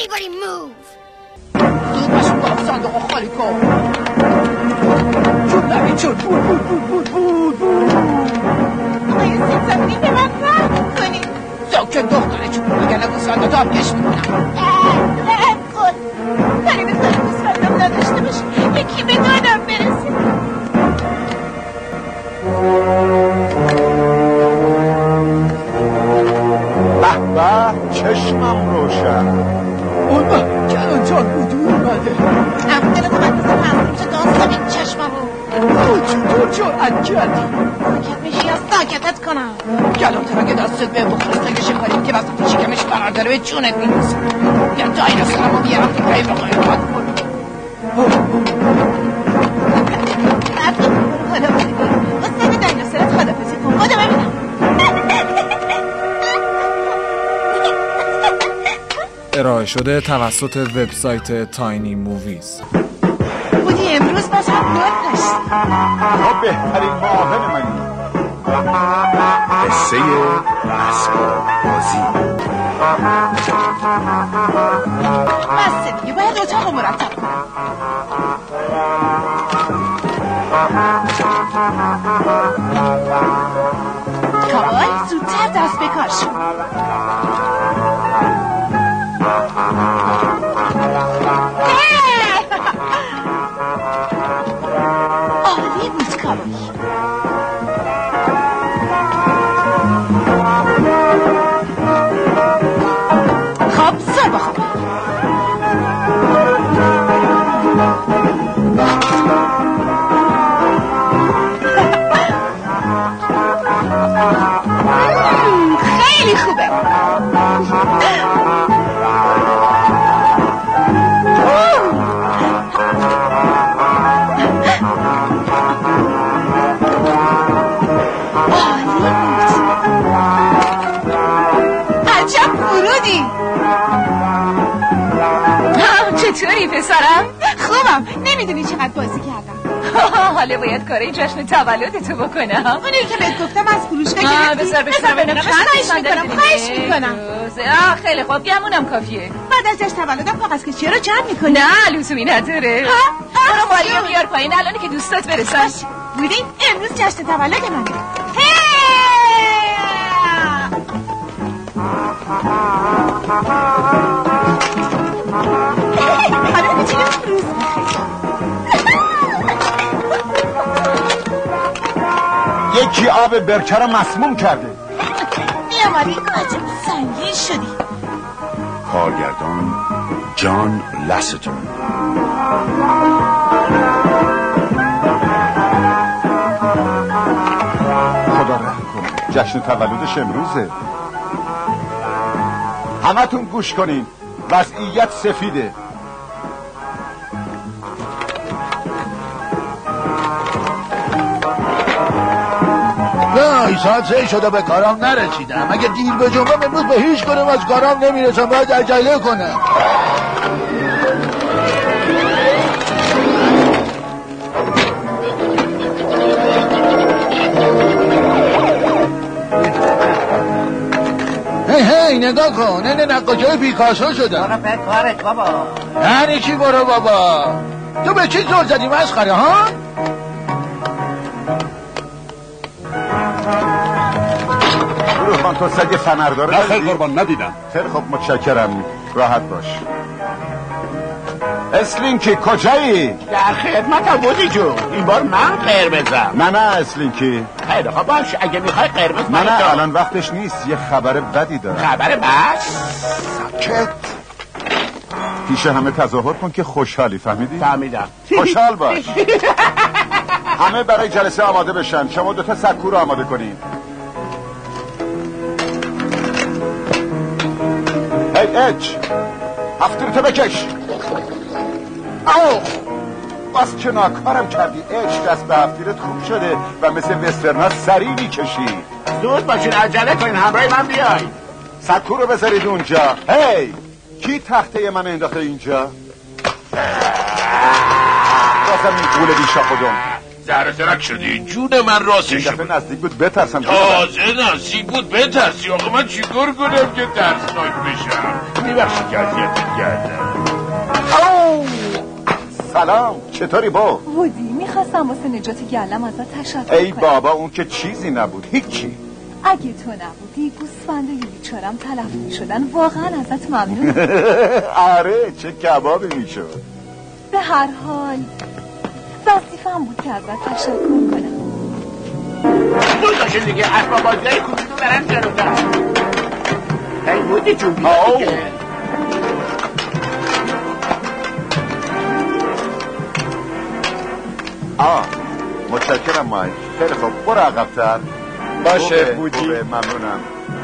Anybody move! زود باشون با صندوق خالی کن. جون نبید جون. بود. آقای زمینی به من رحم کنید. ساکت دختره جون. اگر نگو صندوق هم گشت میکنم. رحم کن. کاری به کاری صندوق نداشته باش. یکی به دادم برسه. به چشمم روشن. اون کلان جان بودو اومده. دلت من بزن همون چه داستم این چشممو. چطور جرأت کردی؟ ساکت میشی یا ساکتت کنم؟ کلان تو اگه دستت به بخورست نگشه کنیم که وسط شکمش قرار داره به جونت میرسه. یا دایناسورمو بیارم که پای بقایقات کنم. رفت برو خدافزی کن. واسه دایناسورت خدافزی کن. خدا ببینم. ارائه شده توسط وبسایت تاینی موویز. بودی امروز باز هم گل داشت. تو بهترین معاون منی. قصه اسباب بازی. بسته دیگه باید اتاق مرتب کنم. کابای زودتر دست به کار شو. عالی بود کابای. خب سر بخواب. خیلی خوبه. عجب ورودی. چطوری پسرم؟ خوبم. نمیدونی چقدر بازی کردم. حالا باید کارای جشن تولدتو بکنم. اونی که بهت گفتم از فروشگاه گرفتی. بسر ببینم. خواهش میکنم. خیلی خوب گمونم کافیه. بعد از جشن تولدم کاغذ کشی رو جمع میکنی. نه لزومی نداره. برو ماریو بیار پایین الان که دوستات برسن. بودی امروز جشن تولد منه. حالا میتونیم روز یکی آب برکه رو مسموم کرده. میاماری عجب سنگین شدی. کارگردان جان لستون. خدا رحم کن. جشن تولدش امروزه. همتون گوش کنین. وضعیت سفیده. نه ساعت 3 شده به کارم نرسیدم. اگه دیر به جمعه امروز به هیچ کنم از کارم نمیرسم. باید عجله کنم. هی نگاه کن. این نقاشی پیکاسو شده. برو به کارت بابا. یعنی چی برو بابا؟ تو به چی زور زدی مسخره ها؟ روحان تو سگ فنرداره نه خیلی قربان ندیدم. خیلی خب متشکرم. راحت باش. اسلینکی کجایی؟ در خدمتم بودی جون. این بار من قرمزم. نه اسلینکی. خیلی خب باش اگه میخوای قرمز نه الان وقتش نیست. یه خبر بدی دارم. خبر بد؟ ساکت. پیش همه تظاهر کن که خوشحالی. فهمیدی؟ فهمیدم. خوشحال باش. همه برای جلسه آماده بشن. شما دوتا سکو رو آماده کنین. هی اچ هفتیرتو بکش. اوه باز که ناکارم کردی. اچ دست به هفتیرت خوب شده و مثل وسترنا سریع میکشی. زود باشین عجله کنین همراه من بیاین. سکو رو بذارید اونجا. هی کی تخته من انداخته اینجا؟ بازم این قول بیشا خودم. زرک شدی جون من راستش این دفعه نزدیک بود بترسم. تازه نزدیک بود بترسی. آقا من چیکار کنم که ترسناک بشم؟ میبخشی که اذیتت کردم. سلام، چطوری با؟ وودی میخواستم واسه نجات گلم ازت تشکر کنم. ای بابا اون که چیزی نبود، هیچی. اگه تو نبودی گوسفند و بیچارم تلف میشدن. واقعا ازت ممنون. آره چه کبابی میشد. به هر حال وظیفه‌ام بود که ازت تشکر کنم. بوداشه دیگه اسباب بازیای کوچولو برن جلوتر. ای بودی جون بیا دیگه. متشکرم مایک. خیلی خوب برو عقب‌تر. باشه بودی. ممنونم.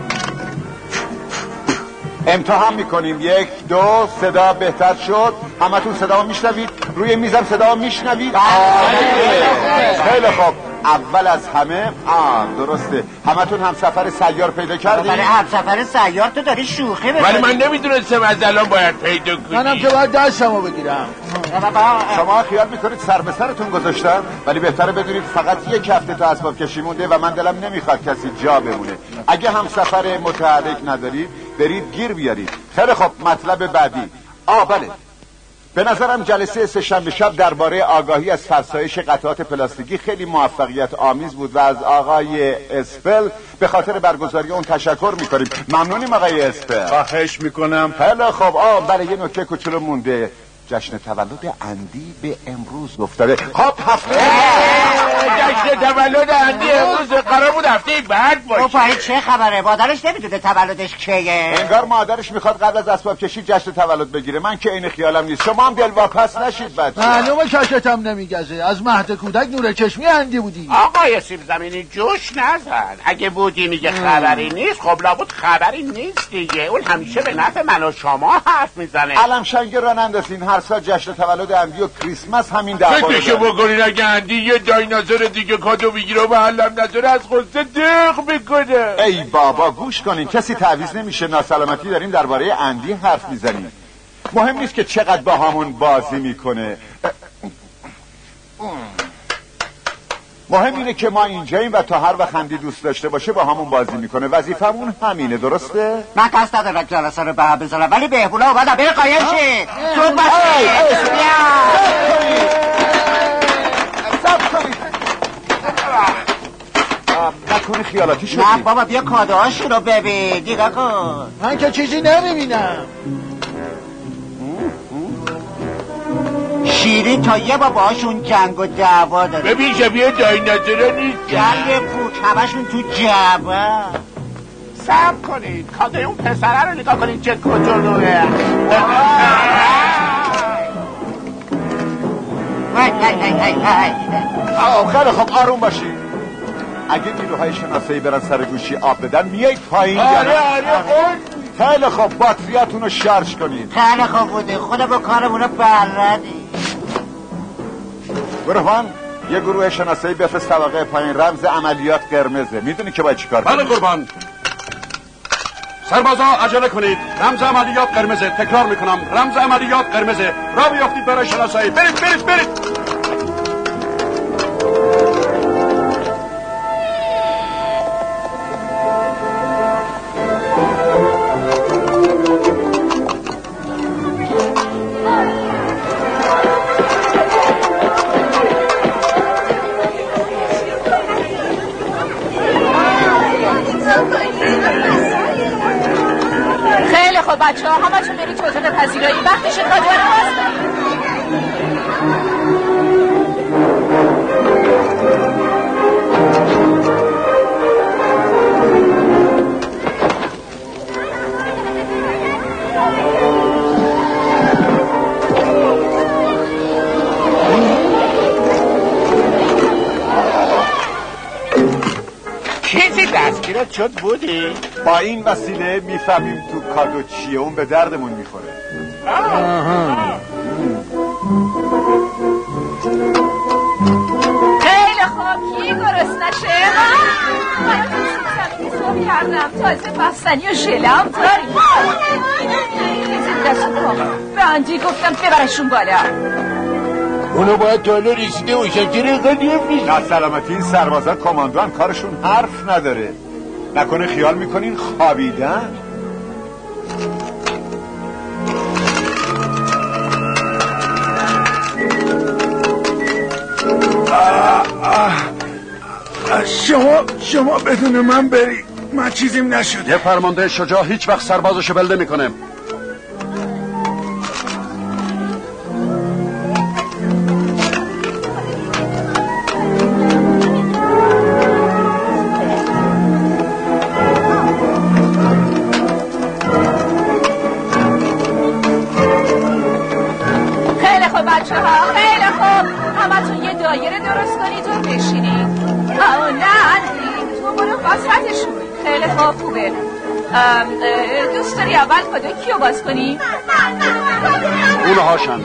امتحان میکنیم. 1 2 صدا بهتر شد. همتون صدا میشنوید؟ روی میزم صدا میشنوید؟ خیلی خوب. اول از همه درسته همتون هم سفر سیار پیدا کردید؟ برای هم سفر سیار تو داری شوخی بزنی. ولی من نمیدونستم از الان باید پیدا کنی. منم که باید دستمو بگیرم. شما خیال میکنید سر به سرتون گذاشتم، ولی بهتره بدونید فقط 1 هفته تا اسباب کشی مونده و من دلم نمیخواد کسی جا بمونه. اگه هم سفر متحرک ندارید برید گیر بیارید. خیلی خب مطلب بعدی. بله، به نظرم جلسه سه‌شنبه شب درباره آگاهی از فرسایش قطعات پلاستیکی خیلی موفقیت آمیز بود و از آقای اسپل به خاطر برگزاری اون تشکر میکنیم. ممنونیم آقای اسپل. خواهش میکنم. خیلی خب. بله یه نکته کوچولو مونده. جشن تولد اندی به امروز افتاده. خب هفته جشن تولد اندی امروز قرار بود هفته بعد باشه. فرید چه خبره؟ مادرش نمیدونه تولدش کیه؟ انگار مادرش میخواد قبل از اسباب کشی جشن تولد بگیره. من که این خیالم نیست. شما هم دلواپس نشید بچه. معلومه کشتم نمیگزه. از مهد کودک نور چشمی اندی بودی. آقای سیب زمینی جوش نزن. اگه بودی میگه خبری نیست، خب لابد خبری نیست دیگه. اون همیشه به نفع من و شما حرف میزنه. علم شنگ را نندازین. هر سال جشن تولد اندی و کریسمس همین دعوا رو فکرشو بکنین اگه اندی یه دایناسور دیگه کادو بگیره و علم نذاره از خودسه دق میکنه. ای بابا گوش کنین. کسی تعویض نمیشه. ناسلامتی داریم درباره اندی حرف میزنیم. مهم نیست که چقدر با همون بازی میکنه. مهم اینه که ما اینجاییم و تا هر وقت اندی دوست داشته باشه با همون بازی میکنه. وظیفمون همینه. درسته؟ من قصد ندارم جلسه رو به هم بزنم، ولی بهبولا اومدم بره قایم شید. زود باشید. نکنی خیالاتی شدی؟ نه بابا بیا کادوهاشون رو ببین. دیگه کن. من که چیزی نمیبینم. شیرین تا یه با باشون جنگ و دعوا داره. ببین شبیه دایناسورا نیست. جنگ پوک همشون تو جعبه. صبر کنید کادوی اون پسره رو نگاه کنید چه کجلوه. خیلی خب آروم باشید. اگه نیروهای شناسایی برن سر گوشی آب بدن میایید پایین. آره خیلی خب باتریاتون رو شارژ کنید. خیلی خوب بوده. خدا با کارمون رو بلدی. برهان یه گروه شناسایی بفرست طبقه پایین. رمز عملیات قرمزه. میدونی که باید چیکار کنید؟ بله قربان. سربازا عجله کنید. رمز عملیات قرمزه. تکرار میکنم رمز عملیات قرمزه. راه بیافتید برای شناسایی. برید. خیلی خب بچه ها همتون برید تو اتاق پذیرایی. وقتش کادو رو باز. چیزی دستگیرت شد بودی؟ با این وسیله میفهمیم تو کادو چیه. اون به دردمون میخوره. خیلی خوب کی گرسنشه؟ من صبح کردم تازه بستنی و ژلم داری. دستو کن. به اندی گفتم ببرشون بالا. اونو باید تا حالا رسیده باشه که رقا نفرشید. نه سلامتی این سربازا کماندوان کارشون حرف نداره. نکنه خیال میکنین خوابیدن؟ شما بدون من بری، من چیزیم نشده. یه فرمانده شجاع هیچ وقت سربازشو بلده میکنه. دایره درست کنید و بشینید. نه تو برو قصرتشون. خیلی خوبه. دوست داری اول کادو کیو باز کنی؟ اونهاشن.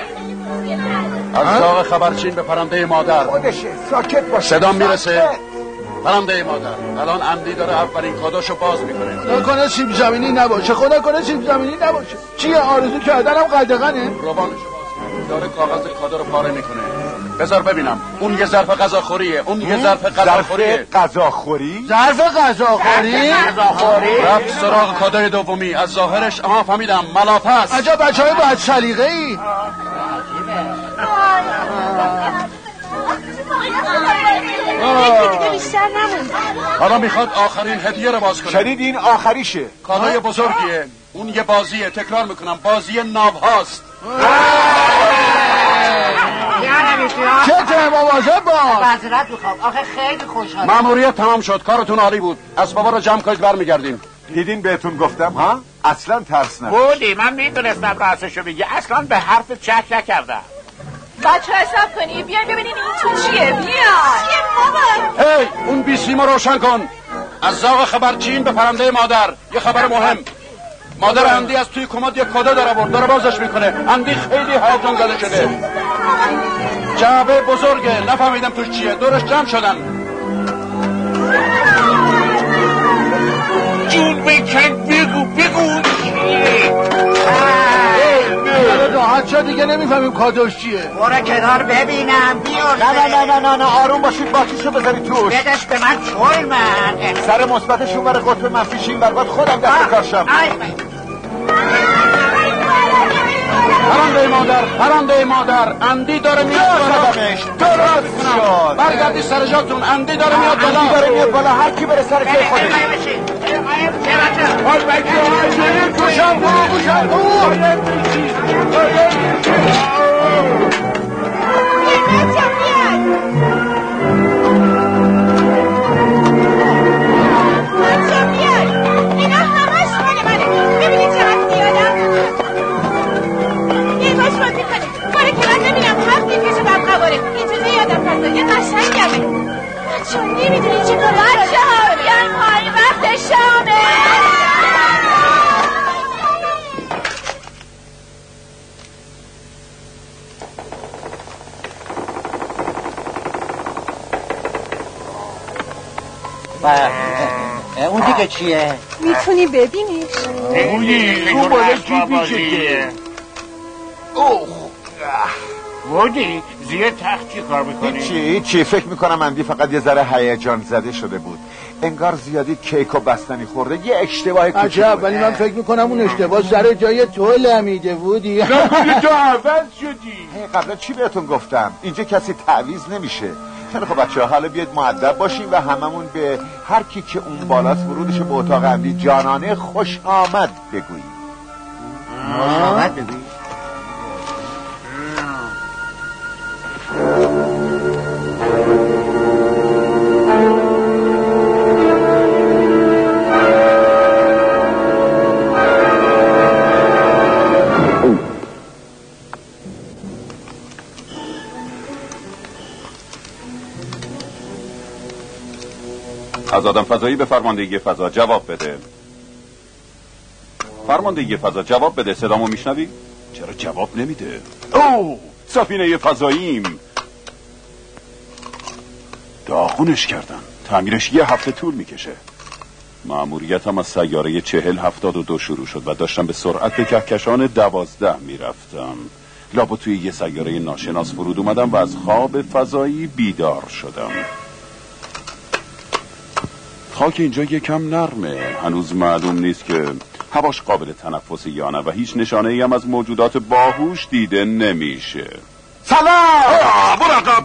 از داغ خبرچین به پرنده مادر. خودشه ساکت باش. صدا میرسه. پرنده مادر الان اندی داره اولین کاداشو باز میکنه. نکنه سیب زمینی نباشه، خدا کنه سیب زمینی نباشه. چیه آرزو کردنم قدغنه؟ روبانشو داره کاغذ کادو رو پاره میکنه. بذار ببینم. اون یه ظرف غذاخوریه. اون یه ظرف غذاخوریه. غذاخوری؟ ظرف غذاخوری؟ رفت سراغ کادوی دومی. از ظاهرش فهمیدم ملاطه است. عجب بچهای باید سلیقه ای. بیشتر نموند. حالا میخواد آخرین هدیه رو باز کنه. شنید این آخریشه. کادوی بزرگیه. اون یه بازیه. تکرار میکنم بازی ناب هاست. چه مواظب باش. معذرت میخوام آخه خیلی خوشحالم. ماموریت تمام شد. کارتون عالی بود. اسبابا رو جمع کنید برمیگردیم. دیدین بهتون گفتم ها؟ اصلا ترس نداشت. بودی من میدونستم راستشو بگی. اصلا به حرف چک نکردم. بچه حساب کنی بیاین ببینین این تو چیه. بیاین بابا. هی اون بیسیمو روشن کن. از زاغ خبرچین به پرنده مادر. یه خبر مهم. مادر اندی از توی کمد یه کادو داره بازش میکنه. اندی خیلی هیجان زده شده. جعبه بزرگه. نفهمیدم توش چیه. دورش جمع شدن. جون بکن بگو راحت شد دیگه نمیفهمیم کادوش چیه. برو کنار ببینم بیار. نه آروم باشید باکیشو بذارید توش. بدش به من چول من. سر مثبتشون برای قطب منفیشین برباد خودم دست کارشم. پرنده مادر اندی داره میاد بالا. درست شد. برگردی سر جاتون. اندی داره میاد بالا. اندی داره میاد بالا. هر کی بره سر جای خودش. اینا همش مال منه. ببینید چقدر زیادم. یه باش بازی کنیم. کاری که من نمیرم هفتی پیش ببقواره. اینجوری یادم پسا یه قشنگمه. بچه ها نمیدونی چه کار بچه ها بیان پایین وقت شامه. اون دیگه چیه؟ میتونی ببینیش. اون بالا کی بودی زیر تخت چی کار میکنی؟ چی فکر میکنم اندی فقط یه ذره هیجان زده شده بود. انگار زیادی کیک و بستنی خورده. یه اشتباه کوچیک. عجب ولی من فکر میکنم اون اشتباه سر جای تو لمیده بودی. تو عوض شدی. قبلا چی بهتون گفتم؟ اینجا کسی تعویض نمیشه. خیلی خب بچه ها حالا بیاید مؤدب باشیم و هممون به هر کی که اون بالاست ورودش به اتاق اندی جانانه خوش آمد بگوییم. خوش آمد بگوییم. از آدم فضایی به فرماندهی فضا جواب بده. فرماندهی فضا جواب بده. صدامو میشنوی؟ چرا جواب نمیده؟ اوه سفینه فضاییم. داغونش کردن. تعمیرش 1 هفته طول میکشه. مأموریتم از سیاره 4072 شروع شد و داشتم به سرعت کهکشان 12 میرفتم. لابد توی یه سیاره ناشناس فرود اومدم و از خواب فضایی بیدار شدم. خاک اینجا یکم نرمه، هنوز معلوم نیست که هواش قابل تنفس یا نه و هیچ نشانه ای هم از موجودات باهوش دیده نمیشه. سلام! مراقب!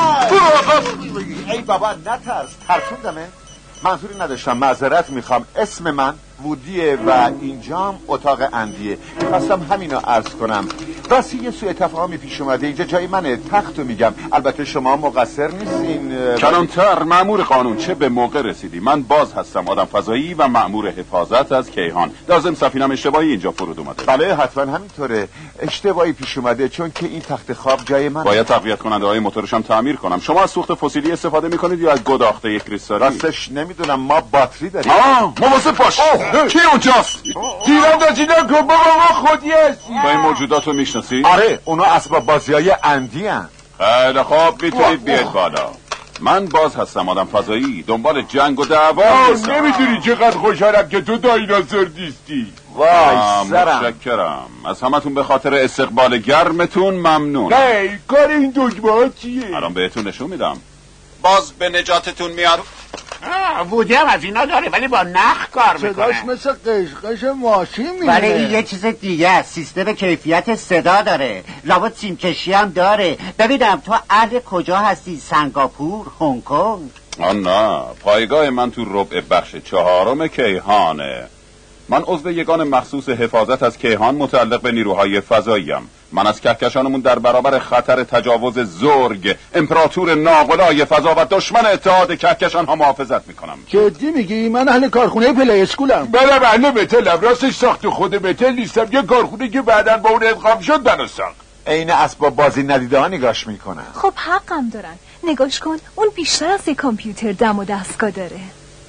ای بابا نترس، ترسوندمه. منظوری نداشتم، معذرت میخوام. اسم من وودیه و اینجام اتاق اندیه. خواستم همینو عرض کنم. راستی یه سوء تفاهمی پیش اومده، اینجا جای منه، تختو میگم. البته شما مقصر نیستین. کلانتر، مأمور قانون، چه به موقع رسیدی. من باز هستم، آدم فضایی و مأمور حفاظت از کیهان. لازم سفینم اشتباهی اینجا فرود اومده. بله حتما همینطوره، اشتباهی پیش اومده، چون که این تخت خواب جای من. باید تقویت کننده های موتورشم تعمیر کنم. شما از سوخت فسیلی استفاده میکنید یا از گداخته کریستالی؟ راستش نمیدونم، ما باتری داریم. مواظب باش. کی اونجاست؟ دیرم داشتیدم که بابا ما خودی هستی. با این موجودات رو میشناسی؟ آره، اونا اسباب بازیای اندی هن. خیلی خوب، میتونید بیاید بالا. من باز هستم، آدم فضایی، دنبال جنگ و دعوا نیستم. نمیدونی چقدر خوشحالم که تو دایناسور نیستی. وای سرم. متشکرم از همتون، به خاطر استقبال گرمتون ممنون. هی کار این دکمه ها چیه؟ الان بهتون نشون میدم. باز به نجاتتون میاد. وودی هم از اینا داره ولی با نخ کار میکنه. صداش مثل قشقش ماشین میمونه. ولی این یه چیز دیگه است، سیستم کیفیت صدا داره، لابد سیمکشی هم داره. ببینم تو اهل کجا هستی؟ سنگاپور؟ هنگ کنگ؟ نه، پایگاه من تو ربع بخش 4 کیهانه. من عضو یگان مخصوص حفاظت از کیهان متعلق به نیروهای فضاییم. من از کهکشانمون در برابر خطر تجاوز زورگ، امپراتور ناقلای فضا و دشمن اتحاد کهکشان ها محافظت میکنم. جدی میگی؟ من اهل کارخونه پلی اسکولم. منم اهل متلم، راستش ساخت خود متل نیستم، یه کارخونه که بعداً با اون ادغام شد منو ساخت. عین اسباب بازی ندیده ها نگاش میکنن. خب حقم دارن، نگاش کن، اون بیشتر از یک کامپیوتر دم و دستگاه داره.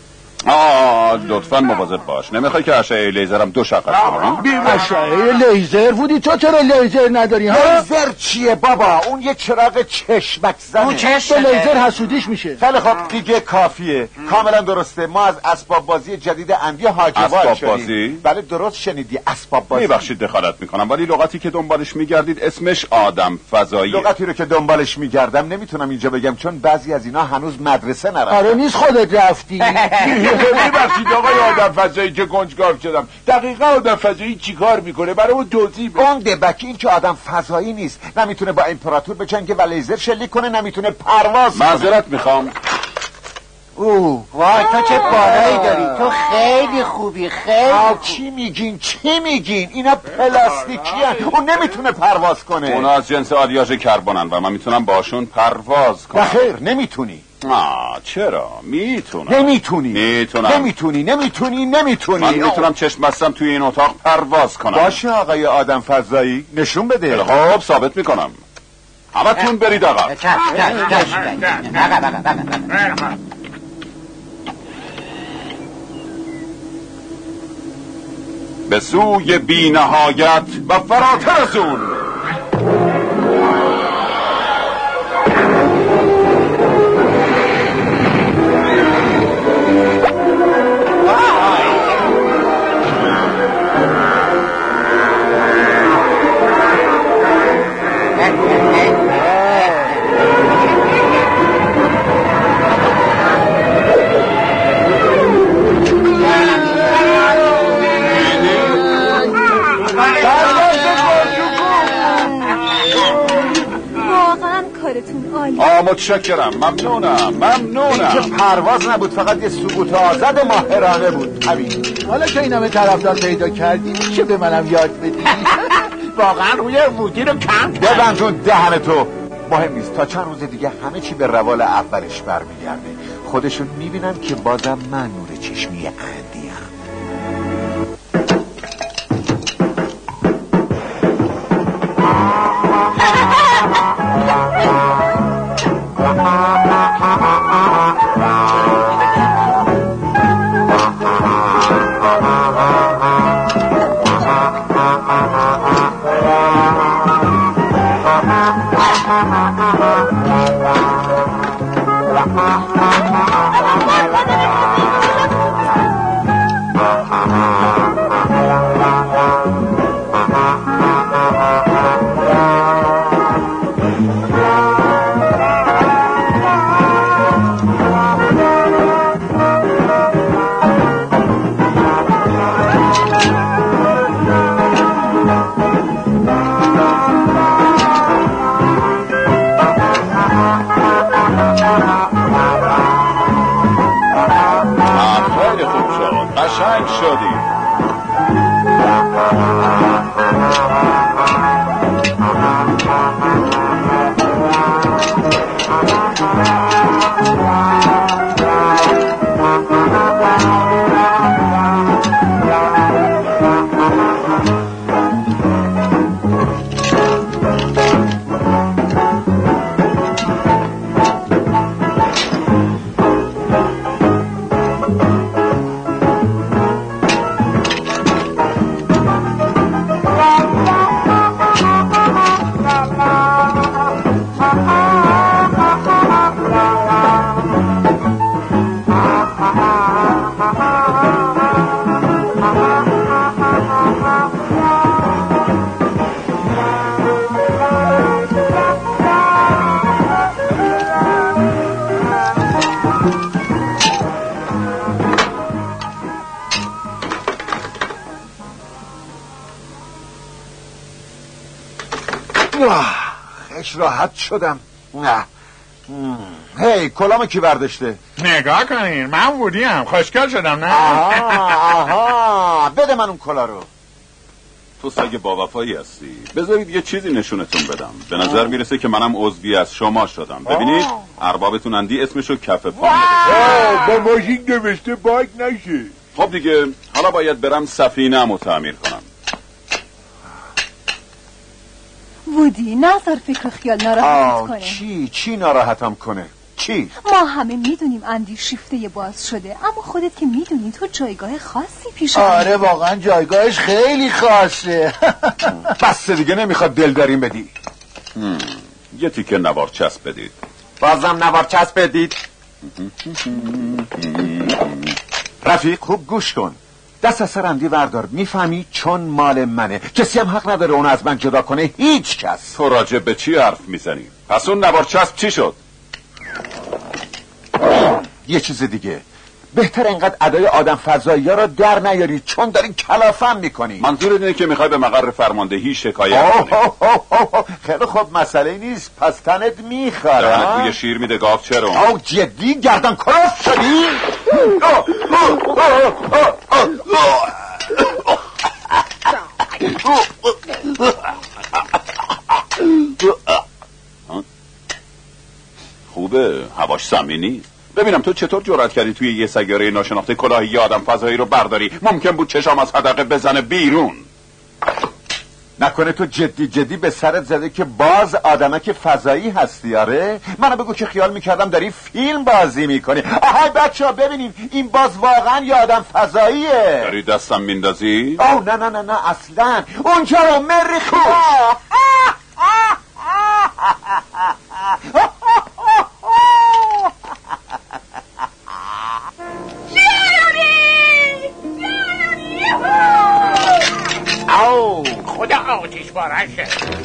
لطفاً مواظب باش، نمیخوای که اشعه لیزرم 2 شقت کنم؟ اشعه لیزر بودی؟ تو چرا لیزر نداری؟ لیزر چیه بابا؟ اون یه چراغ چشمک زنه. اون چشم لیزر حسودیش میشه. خیلی خب دیگه کافیه، کاملا درسته. ما از اسباب بازی جدید اندی هاجوال شدیم. بازی؟ بله درست شنیدی، اسباب بازی. میبخشید دخالت میکنم، ولی لغتی که دنبالش میگردید اسمش آدم فضایی. لغتی رو که دنبالش میگردم نمیتونم اینجا بگم، چون بعضی از اینا هنوز مدرسه نرفتن. آره نیست خودت رفتی. میبخشید آقای آدم فضایی که کنجکاو شدم. دقیقا آدم فضایی چی کار میکنه؟ برای اون توضیح بده. اون دبکی این که آدم فضایی نیست، نمیتونه با امپراتور بجنگه و لیزر شلیک کنه، نمیتونه پرواز کنه. معذرت میخوام. وای تو چه بالایی داری، تو خیلی خوبی، خیلی چی میگین؟ اینا پلاستیکی هن. اون نمیتونه پرواز کنه. اونا از جنس آلیاژ کربنن و من میتونم باشون پرواز کنم. بخیر نمیتونی. چرا؟ میتونم. نمیتونی. من میتونم چشم بستم توی این اتاق پرواز کنم. باشه آقای آدم فضایی، نشون بده. خب ثابت میکنم. همتون برید عقب. به سوی بی نهایت و فراتر از اون. متشکرم، ممنونم. این که پرواز نبود، فقط یه سقوط آزاد ماهرانه بود. همین. حالا که این همه طرفدار پیدا کردی میشه به منم یاد بدی؟ واقعا روی وودی رو کم ببندون دهن تو. مهم نیست، تا چند روز دیگه همه چی به روال اولش برمیگرده. خودشون میبینن که بازم من نور چشمی اندیم. خیش راحت شدم. هی کلامو کی برداشته؟ نگاه کنین من وودیم خوشگل شدم نه؟ آها بده من اون کلا رو. تو سگ با وفایی هستی. بذارید یه چیزی نشونتون بدم. به نظر میرسه که منم عضوی از شما شدم. ببینید اربابتون اندی اسمشو کف پا نوشته. با ماشین نوشته باگ نشه. خب دیگه حالا باید برم سفینه‌مو تعمیر کنم. وودی نظر فکر و خیال ناراحت کنه. چی ناراحتم کنه؟ چی؟ ما همه میدونیم اندی شیفته باز شده، اما خودت که میدونی تو جایگاه خاصی پیش آمده. آره واقعا جایگاهش خیلی خاصه. بس دیگه نمیخواد دلداریم بدی. یه تیکه نوار چسب بدید. بازم نوار چسب بدید. رفیق خوب گوش کن. دست از سر اندی وردار. میفهمی؟ چون مال منه. کسی هم حق نداره اون از من جدا کنه. هیچ کس. تو راجع به چی حرف میزنی؟ پس اون نوار چسب چی شد؟ یه چیز دیگه، بهتر اینقدر ادای آدم فضایی ها رو در نیاری چون داری کلافم میکنی. منظور اینه که میخوای به مقر فرماندهی شکایت کنی؟ خیلی خوب مسئله نیست. پس تنت میخوره. دهنت بوی شیر میده گاف چرا؟ جدی گردن کراف شدی؟ خوبه هواش سمی نیست. ببینم تو چطور جرأت کردی توی یه سیاره ناشناخته کلاهی یه آدم فضایی رو برداری؟ ممکن بود چشام از حدقه بزنه بیرون. نکنه تو جدی به سرت زده که باز آدمک فضایی هستی؟ آره منو بگو که خیال میکردم داری فیلم بازی میکنی. آهای بچه ها ببینیم این باز واقعا یه آدم فضاییه. داری دستم میندازی؟ نه اصلا. اونجا رو مری خوش. خدا آتش بارشه.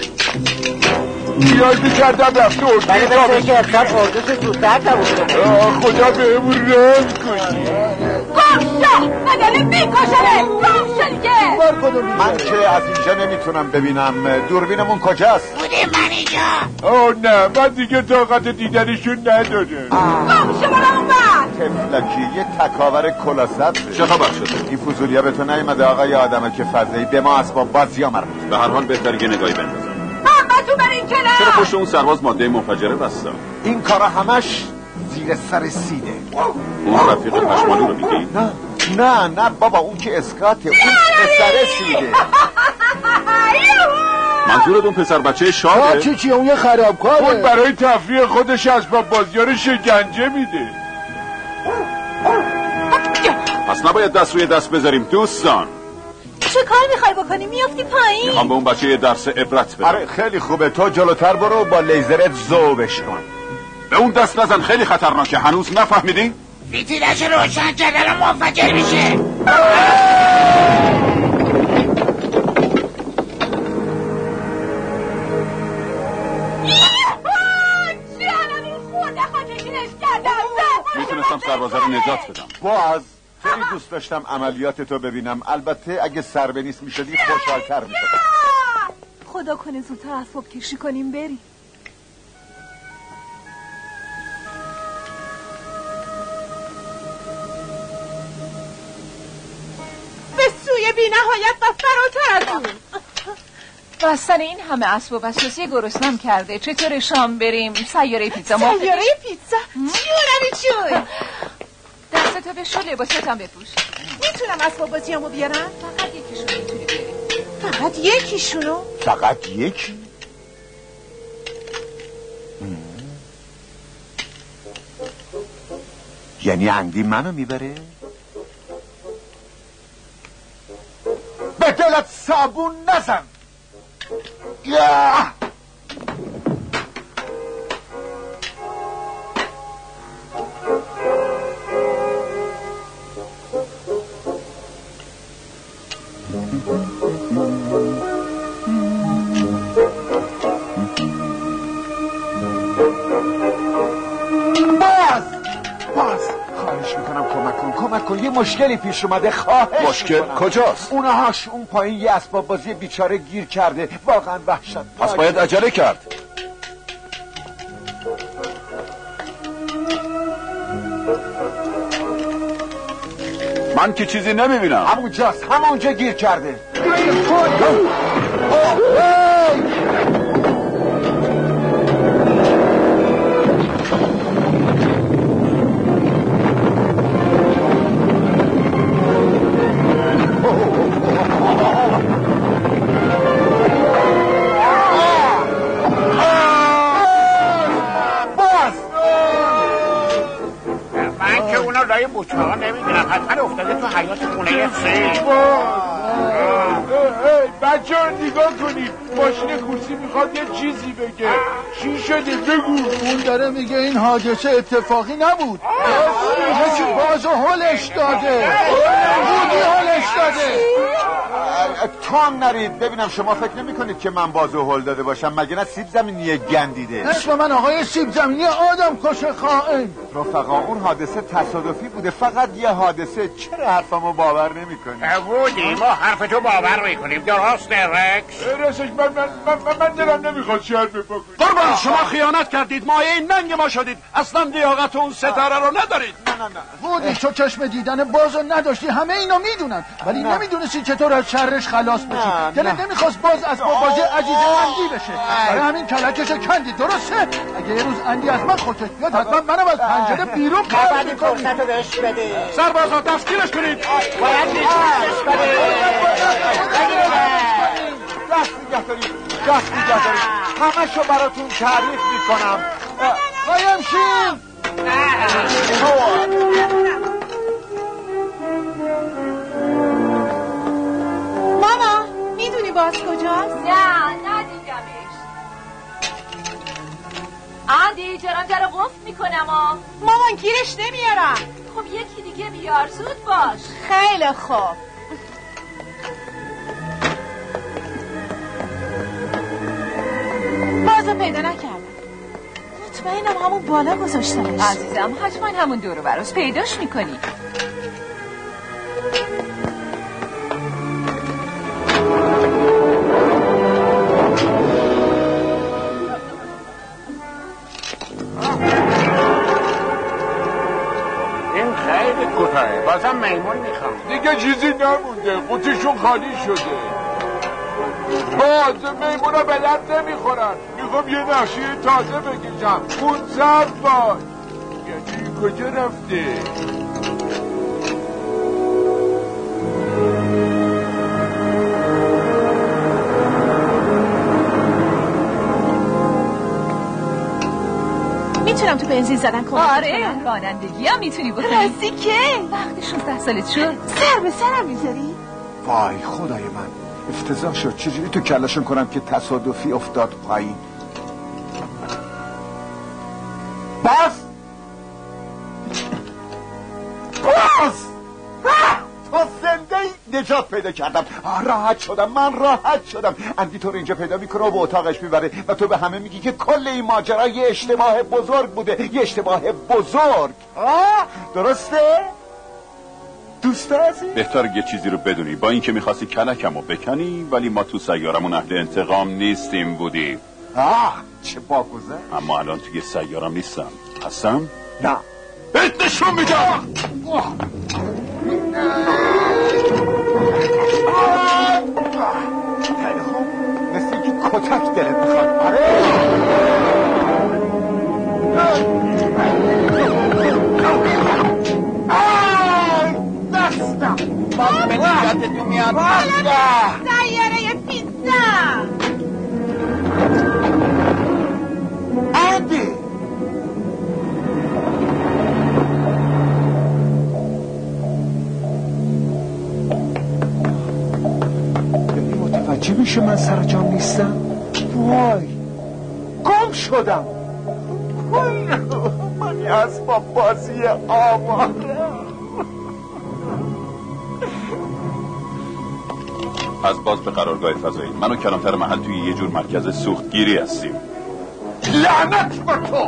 نیاز میکردم رفته اردو. ولی مثل که افشار اردوش زودتر تموم کنه. خدا به امون رحم کنی. گمشا مداره میکشنه. گمشا دیگه. من که از اینجا نمیتونم ببینم. دوربینمون کجاست؟ بوده من اینجا. نه من دیگه طاقت دیدنشون نداره. گمشا برام اون بر تفلکی یه تکاور کلاست. چه خبر شده؟ این فضولیه به تو نیومده آقای آدمه که فضایی؟ به ما اسباب بازی ها مربوط. به هر حال بهتر یه نگاهی بندازم. همتون برین کنار. چرا پشت اون سرباز ماده منفجره بستم؟ این کارا همش زیر سر سیده. اون رفیق پشمالو رو میگی؟ نه بابا اون که اسکاته. اون پسر سیده. منظورت اون پسر بچه شاده؟ چی اون یه خرابکاره. اون برای تفریح خودش اسباب بازی ها رو شکنجه میده. پس نباید دست روی دست بذاریم دوستان. چه کار میخوای بکنی؟ میافتی پایین؟ میخوام به اون بچه یه درس عبرت بدم. آره خیلی خوبه. تو جلوتر برو با لیزرت ذوبش کن. به اون دست نزن، خیلی خطرناکه. هنوز نفهمیدی؟ فیتیلش روشن کردن و منفجر میشه. میتونستم سربازه رو نجات بدم. باز خیلی دوست داشتم عملیات تو ببینم. البته اگه سر به نیست میشدی خوشحالتر میشدم. خدا کنه زودتر اسباب کشی کنیم بریم. به سوی بی نهایت و فراتر از اون. بستن این همه اسباب اساسی گرسنم کرده. چطور شام بریم؟ سیاره پیتزا. سیاره پیتزا؟ چون دستتو بشو، لباستم بپوش. میتونم اسباب بازیامو بیارم؟ فقط یکیشونو میتونی بیاری. فقط یکیشونو؟ فقط یکی؟ یعنی اندی منو میبره؟ به دلت صابون نزن. باز خواهش میکنم کمک کن. یه مشکلی پیش اومده، خواهش مشکل میکنم. کجاست؟ اونهاش اون پایین یه اسباب بازی بیچاره گیر کرده، واقعا وحشت. پس باید عجله کرد. من که چیزی نمیبینم. همونجاست، همونجا گیر کرده. من که اونا لای بوچه ها نمیدونم، حتما افتاده تو حیات خونه سه. بچه ها نگاه کنید، ماشین کورسی میخواد یه چیزی بگه. چی شده بگو. اون داره میگه این حادثه اتفاقی نبود، یکی بازو هلش داده. بودی هلش داده. تو هم نرید ببینم. شما فکر نمی کنید که من بازو هل داده باشم؟ مگه نه سیب زمینی گندیده؟ اسم من آقای سیب زمینی آدم کش خائن. رفقا اون حادثه تصادفی بوده، فقط یه حادثه. چرا حرفمو باور نمی کنید؟ بودی ما حرف تو باور میکنیم، درسته رکس؟ راستش من دلم نمیخواد شهر بپا کنید. قربان شما خیانت کردید، مایه این ننگ ما شدید، اصلا لیاقت اون ستاره رو ندارید. نه بودی تو چشم دیدن بازو نداشتی، همه اینو میدونن، ولی نمیدونستی چطور از شرش خلاص بشی. دلت نمیخواست باز از بازی عزیز اندی بشه، برای همین کلکش کندی. درسته؟ اگه یه روز اندی از من خوشش بیاد حتما منم از پنجره بیرون پرد میکنی. فرصتو بهش بده. سربازا دستگیرش کنید. باید نجاتش بده. دست نگه دارید. همه شو براتون تعریف میکنم. قایم شیم. ماما میدونی باز کجاست؟ نه ندیدمش. اندی جرم رو قفل میکنم. مامان گیرش نمیارم. خب یکی دیگه بیار، زود باش. خیلی خوب. بازو پیدا نکردم. مطمئنم همون بالا گذاشتنش. عزیزم حتما همون دورو براس پیداش میکنی. این خیلی کوتاهه، بازم میمون میخوام. دیگه چیزی نمونده، قوطیشون خالی شده. باز میمونا به درد نمیخورن. میخوام یه نقشه تازه بکشم. اون سرد باز. یعنی کجا رفته؟ میتونم تو بنزین زدن کنم؟ آره رانندگی هم میتونی بکنی. راستی که؟ وقت 16 سالت شد. سر به سرم میذاری؟ وای خدای من، افتضاح شد. چجوری تو کلشون کنم که تصادفی افتاد پایین؟ باز تو زنده ای، نجات پیدا کردم. راحت شدم، من راحت شدم. اندی تو رو اینجا پیدا میکنه و به اتاقش میبره و تو به همه میگی که کل این ماجرا یه اشتباه بزرگ بوده. یه اشتباه بزرگ. درسته؟ دوست عزیز؟ بهتر یه چیزی رو بدونی، با اینکه میخواستی کلکمو بکنی ولی ما تو سیارمون اهل انتقام نیستیم بودی. چه باگوزه؟ اما الان توی سیارم نیستم. هستم؟ نه. بهت نشون میدم. خیلی خوب، مثل اینکه کتک دلت میخواد. آره دستم من به نجاتتون میاد. سیاره پیتزا. اندی متوجه میشه من سر جام نیستم. وای گم شدم. من اسباب بازی آوارم. از باز به قرارگاه فضایی. من و کلانتر محل توی یه جور مرکز سوختگیری هستیم. لعنت بر تو.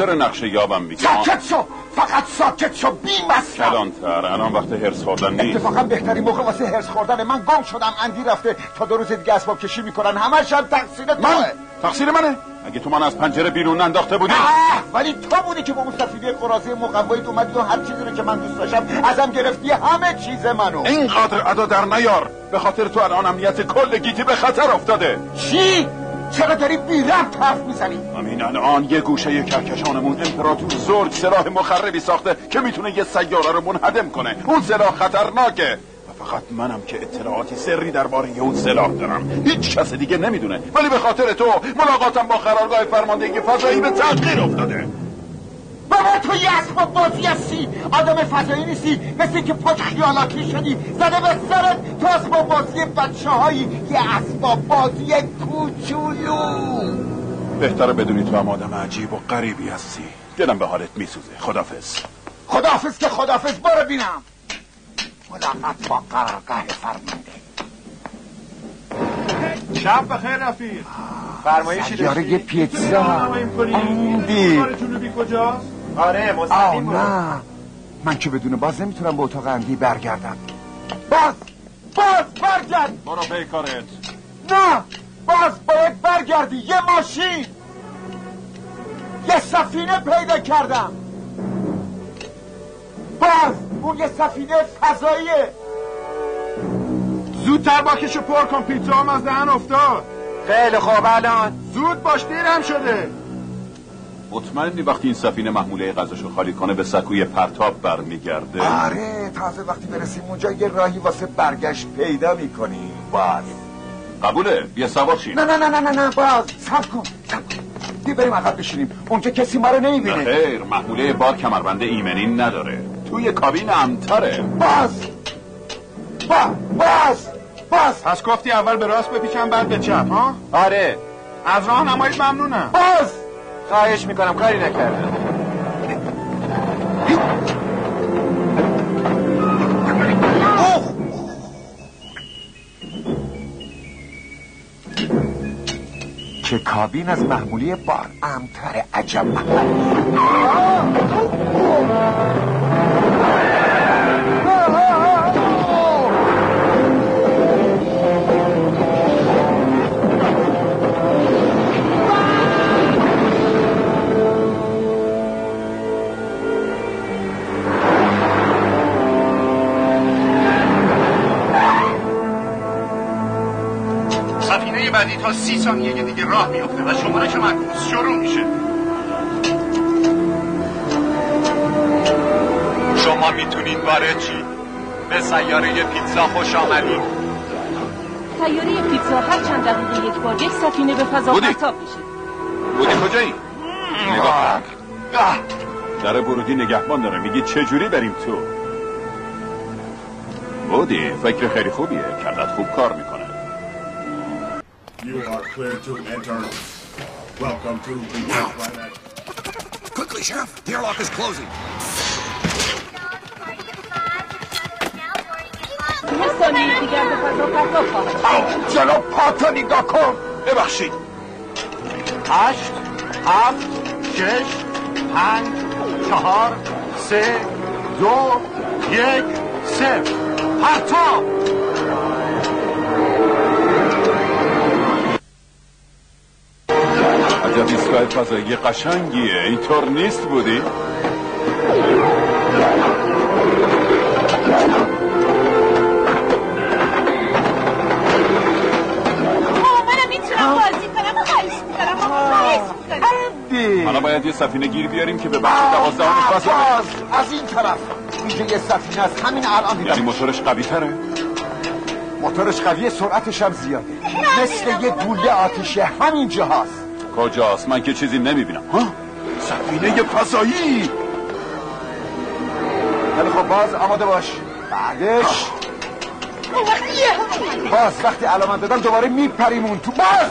خاطر نقشه یابم میگم. ساکت شو، فقط ساکت شو، بی مسئله. کلانتر، الان وقت هرس خوردن نیست. اتفاقا بهترین موقع واسه هرس خوردن. من گم شدم، اندی رفته، تا 2 روز دیگه اسباب کشی میکنن، همش هم تقصیر توه. تقصیر منه؟ اگه تو من از پنجره بیرون انداخته بودی؟ ولی تو بودی که با اون سفینه قراضه مقوایت اومدی و هر چیزی رو که من دوست داشتم ازم گرفتی، همه چیز منو. اینقدر ادا در نیار، به خاطر تو الان امنیت کل گیتی به خطر افتاده. چی؟ چرا داری بی‌ربط حرف میزنی؟ همین الان یه گوشه کهکشانمون امپراتور زورگ سلاح مخربی ساخته که میتونه یه سیاره رو منهدم کنه. اون سلاح خطرناکه و فقط منم که اطلاعاتی سری درباره اون سلاح دارم. هیچ کس دیگه نمیدونه، ولی به خاطر تو ملاقاتم با قرارگاه فرماندهی فضایی به تغییر افتاده. بابا تو یه اسباب بازی هستی، آدم فضایی نیستی، مثل که پاک خیالاتی شدی، زده به سرت تو اسباب بازی بچه هایی، یه اسباب بازی کوچولو. بهتره بدونی تو هم آدم عجیب و غریبی هستی. دلم به حالت میسوزه. خدافظ. خدافظ که خدافظ، برو بینم ملاقات با قرارگاه فرمانده. شب بخیر رفیق. فرمایشی داشتی؟ سیاره پیتزا. اندی کار جنوبی کجاست؟ آره مستقیم برو. نه من که بدون باز نمیتونم به اتاق اندی برگردم. باز برگرد. برو پی کارت. نه باید برگردی. یه ماشین، یه سفینه پیدا کردم. اون یه سفینه فضاییه. زودتر باکشو پر کن، پیتزا هم از دهن افتاد. خیلی خوب الان. زود باش، دیرم شده. مطمئنی وقتی این سفینه محموله غذاشو خالی کنه به سکوی پرتاب برمیگرده؟ آره، تازه وقتی برسیم اونجا یه راهی واسه برگشت پیدا میکنی. باز قبوله، بیا سوار شیم. نه باز صبر کن. بیا بریم عقب بشینیم، اونجا کسی ما رو نمیبینه. نه خیر، محموله بار کمربند ایمنی نداره، توی کابین امتره. باز پس گفتی اول به راست بپیچم بعد به چپ ها؟ آره. از راهنماییت ممنونم. باز خواهش میکنم، کاری نکردم. که کابین از محمولی بار امتر. عجب. سفینه بعدی تا 30 ثانیه دیگه راه میفته و شمارش معکوس شروع میشه. شما میتونین وارد چی؟ به سیاره پیتزا خوش آمدید. سیاره پیتزا هر چند دقیقه یک بار یک سفینه به فضا پرتاب میشه. بودی کجایی؟ نگاه در ورودی نگهبان داره، میگی چجوری بریم تو؟ بودی فکر خیلی خوبیه، کلت خوب کار میکنه. You are clear to enter. Welcome to the planet. Quickly, Chef! The airlock is closing. جلو پاتو نگاه کن. ببخشید. 8 7 6 5 4 3 2 1 0 پرتاب. عجب ایستگاه فضایی قشنگیه، اینطور نیست بودی؟ منم میتونم بازی کنم. خواهش میکنم. حالا باید یه سفینه گیر بیاریم که به بخش 12 فضا از این طرف. اینجا یه سفینه از همین الان دیدم. یعنی موتورش قوی تره؟ موتورش قویه، سرعتش هم زیاده، مثل یه گوله آتیشه. همین جاهاست. کجاست؟ من که چیزی نمیبینم. ها؟ سفینه فضایی. خیلی خب، باز آماده باش. بعدش باز وقتی علامت دادم دوباره میپریم اون تو. باز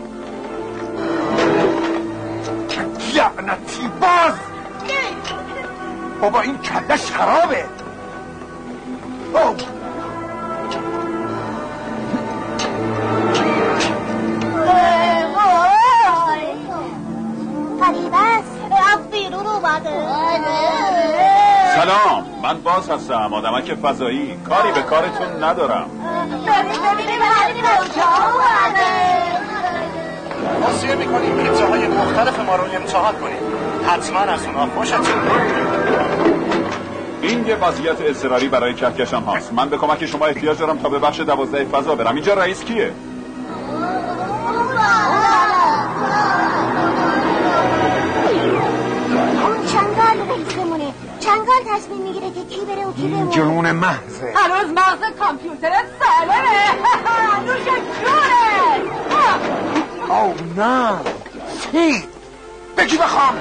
لعنتی. باز بابا این کلش خرابه. قریب است. رفت بیرون. سلام، من باز هستم، آدمک فضایی. کاری به کارتون ندارم. ببینیم کجا توصیه میکنیم پیتزاهای مختلف ما رو امتحان کنیم. حتما از اونها خوشتون این یه وضعیت اضطراری برای کهکشان هاست. من به کمک شما احتیاج دارم تا به بخش 12 فضا برم. اینجا رئیس کیه؟ چنگال رئیسمونه. چنگال تصمیم میگیره که کی بره و کی بمونه. جنون محضه. هنوز مغز کامپیوترت سالمه. نوش جونه. او نه سید بگی بخوام.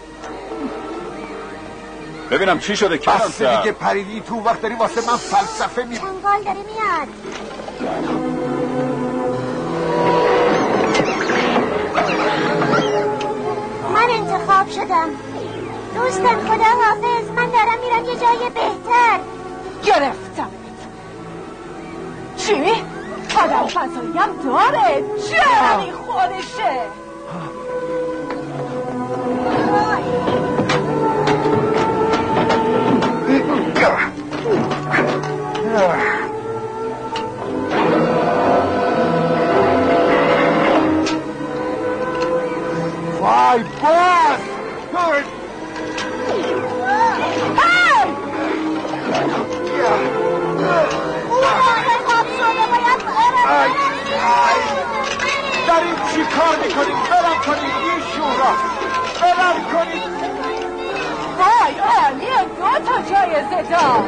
ببینم چی شده کلانتر. بس دیگه پریدی تو وقت داری واسه من فلسفه می. چنگال داره میاد. من انتخاب شدم. دوستان خدا حافظ. من دارم میرم یه جای بهتر. گرفتم. چی؟ آدم فضایی هم داره. چرا خودشه؟ وای باز داریم چی کار میکنیم؟ برم کنید این شورا برم کنید. وای عالیه 2 تا جایزه دار.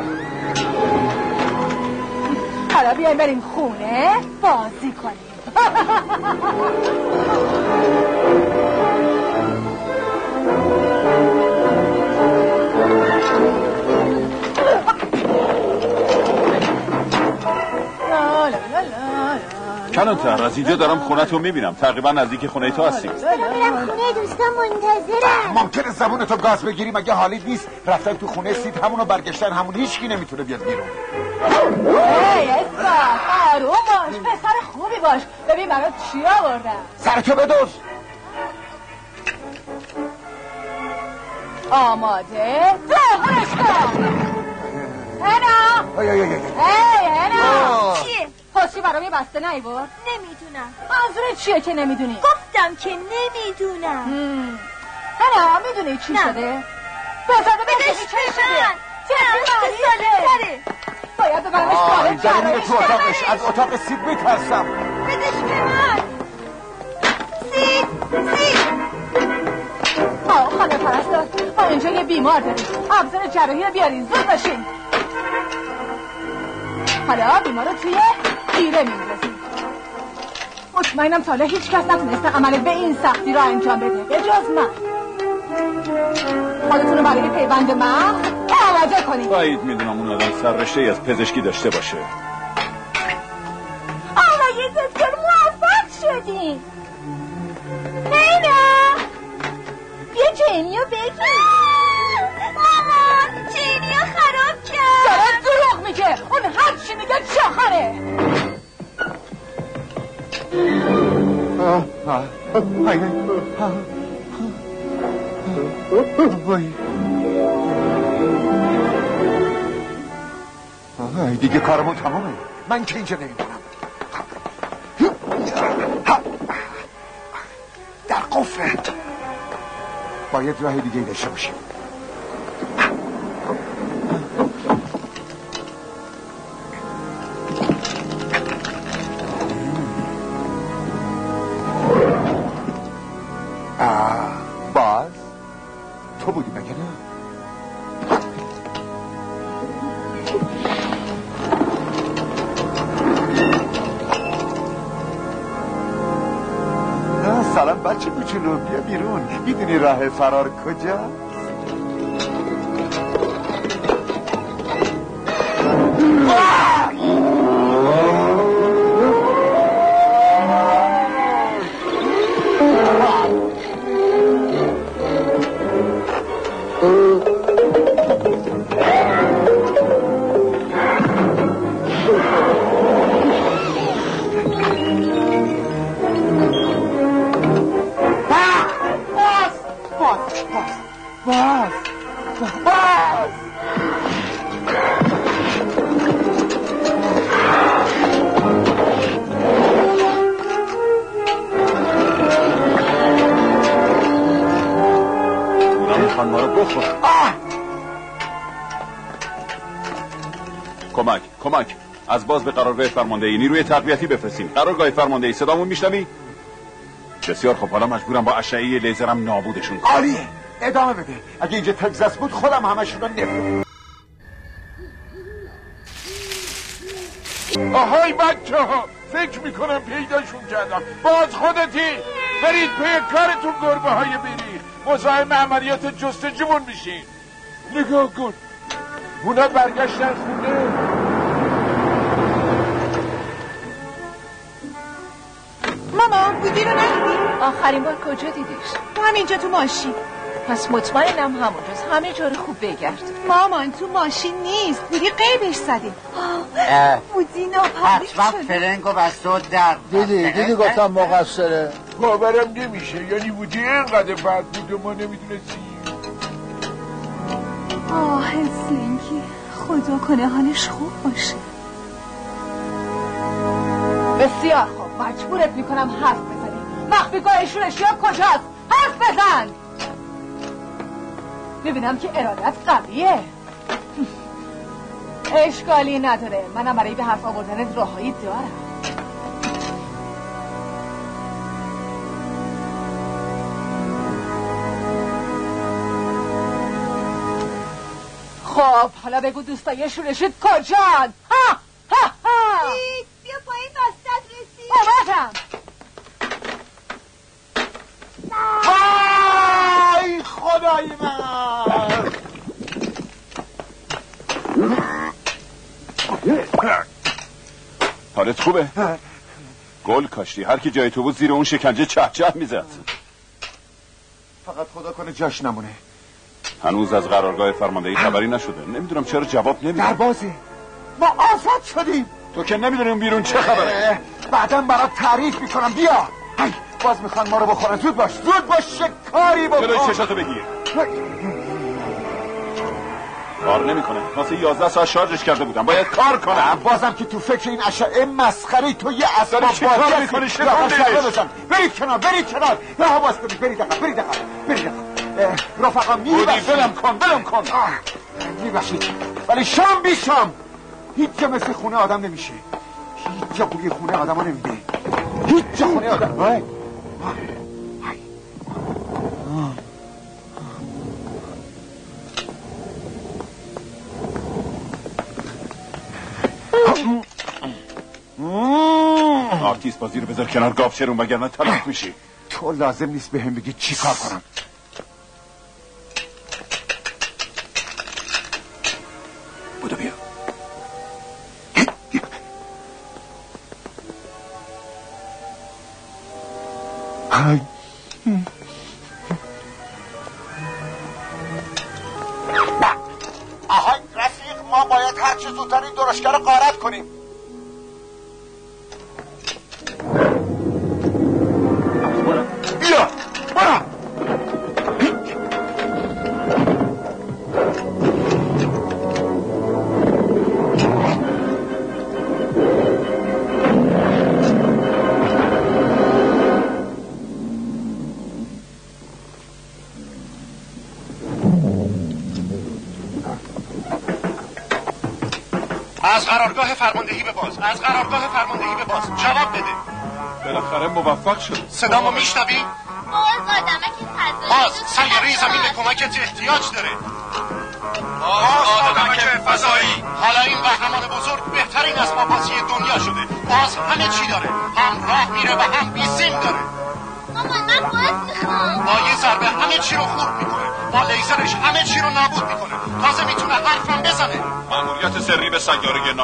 حالا بیایم بریم خونه بازی کنیم. کلانتر از اینجا دارم خونه تو میبینم. تقریبا نزدیک خونه تو هستیم. دارم میرم خونه دوستان منتظرم. ممکنه زبونتو گاز بگیری مگه حالیت نیست؟ رفتن تو خونه سید همونو برگشتن همون هیچکی نمیتونه بیاد بیرون. هی اسفا آروم باش پسر خوبی باش. ببین برات چی آوردم. سرتو بدوز. آماده داغرش کن. هنا هی هنا چیه؟ پاسی برام یه بسته نیورد؟ نمیدونم. منظورت چیه که نمیدونی؟ گفتم که نمیدونم. هنا میدونی چی شده؟ بزاده بدش چی به شده؟ من. چه ساله باید ببرمش آی کارت داریم تو اتاقش. از اتاق سید میترسم. بدش به من. سید خانه پرستار ما اینجا یه بیمار داریم. ابزار جراحی رو بیارین زود باشین. حالا بیمار رو توی تیره میندازیم. مطمئنم تا حالا هیچ کس نتونسته عمل به این سختی رو انجام بده به جز من. خودتون رو برای پیوند من آماده کنید. باید میدونم اون آدم سررشته‌ای از پزشکی داشته باشه. آقای دکتر موفق شدیم. نینا بیا جینیو بگیر. مامان جینیو خراب کرد. داره دروغ میگه. اون هر چی میگه چاخره. دیگه کارمون تمامه. من که اینجا نمیمونم. در قفله. باید راه دیگه داشته باشیم. باز تو بودی مگه نه؟ سلام بچه کوچولو بیا بیرون. میدونی راه فرار کجاست؟ میخوان ما رو بخور. کمک از باز به قرارگاه فرماندهی نیروی تقویتی بفرستین. قرارگاه فرماندهی صدامون میشنوی؟ بسیار خب، حالا مجبورم با اشعه لیزرم نابودشون کنم. عالیه، ادامه بده. اگه اینجا تگزاس بود خودم همشون رو نفرم. آهای بچه ها، فکر میکنم پیداشون کردم. باز خودتی برید پی کارتون، گربه های بریخ. مزاحم عملیات جستجومون میشین. نگاه کن، اونا برگشتن خونه. ماما بودی رو ندیدی؟ آخرین بار کجا دیدیش؟ همینجا تو ماشین. پس مطمئنم همونجاست. همه جا رو خوب بگرد. مامان تو ماشین نیست، بودی قیبش زدیم. بودی حتما فرنگ و بسته و در. دیدی گفتم مقصره. باورم نمیشه، یعنی بودی اینقدر بد بود و ما نمیدونستیم. هلسینکی، خدا کنه حالش خوب باشه. بسیار خوب، مجبورت میکنم حرف بزنی. مخفیگاه ایشونش یا کجاست؟ حرف بزن. ببینم که ارادت قویه. اشکالی نداره، منم برای به حرف آوردن راهایی دارم. خب حالا بگو دوستای شورشت کجان؟ ها ها ها، بیا پایین وسط رسید. اومدم. ای خدای من، حالت خوبه؟ گل کاشتی. هر کی جای تو بود زیر اون شکنجه چه چه میزد. فقط خدا کنه جاش نمونه. هنوز از قرارگاه فرماندهی خبری نشده. نمیدونم چرا جواب نمیده. در بازه، ما آزاد شدیم. تو که نمیدونی اون بیرون چه خبره. بعدم برات تعریف میکنم. بیا. باز میخوان ما رو بخورن. زود باش کاری بکن. جلوی چشاتو بگیر. کار نمیکنه. واسه 11 ساعت شارژش کرده بودم، باید کار کنم. بازم که تو فکر این اشعه مسخره تو یه اسباب بازی هستی. برید کنار. راه باز کنید. برید دقیقا. رفقا میبخشید. ولم کن. میبخشید، ولی شام بی شام هیچ جا مثل خونه آدم نمیشه. هیچ جا بوی خونه آدم ها نمیده. هیچ جا خونه آدم. آرتیست بازی رو بذار کنار گاوچرون، وگرنه تلف میشی. تو لازم نیست به هم بگی چی کار کنم. بودو بیا. آهای رفیق، ما باید هر چه زودتر این درشگر رو غارت کنیم. بیا برو. از قرارگاه فرماندهی به باز. جواب بده. بالاخره موفق شد. صدامو میشنوی؟ باز سیاره زمین به کمکت احتیاج داره. آدمک فضایی. حالا این قهرمان بزرگ بهترین اسباب بازی دنیا شده. باز همه چی داره، هم راه میره و هم بیسیم داره. مامان من باز میخوام. با یه ضربه همه چی رو خورد میکنه، با لیزرش همه چی رو نابود میکنه، تازه میتونه حرفم بزنه. مأموریت سری به سیاره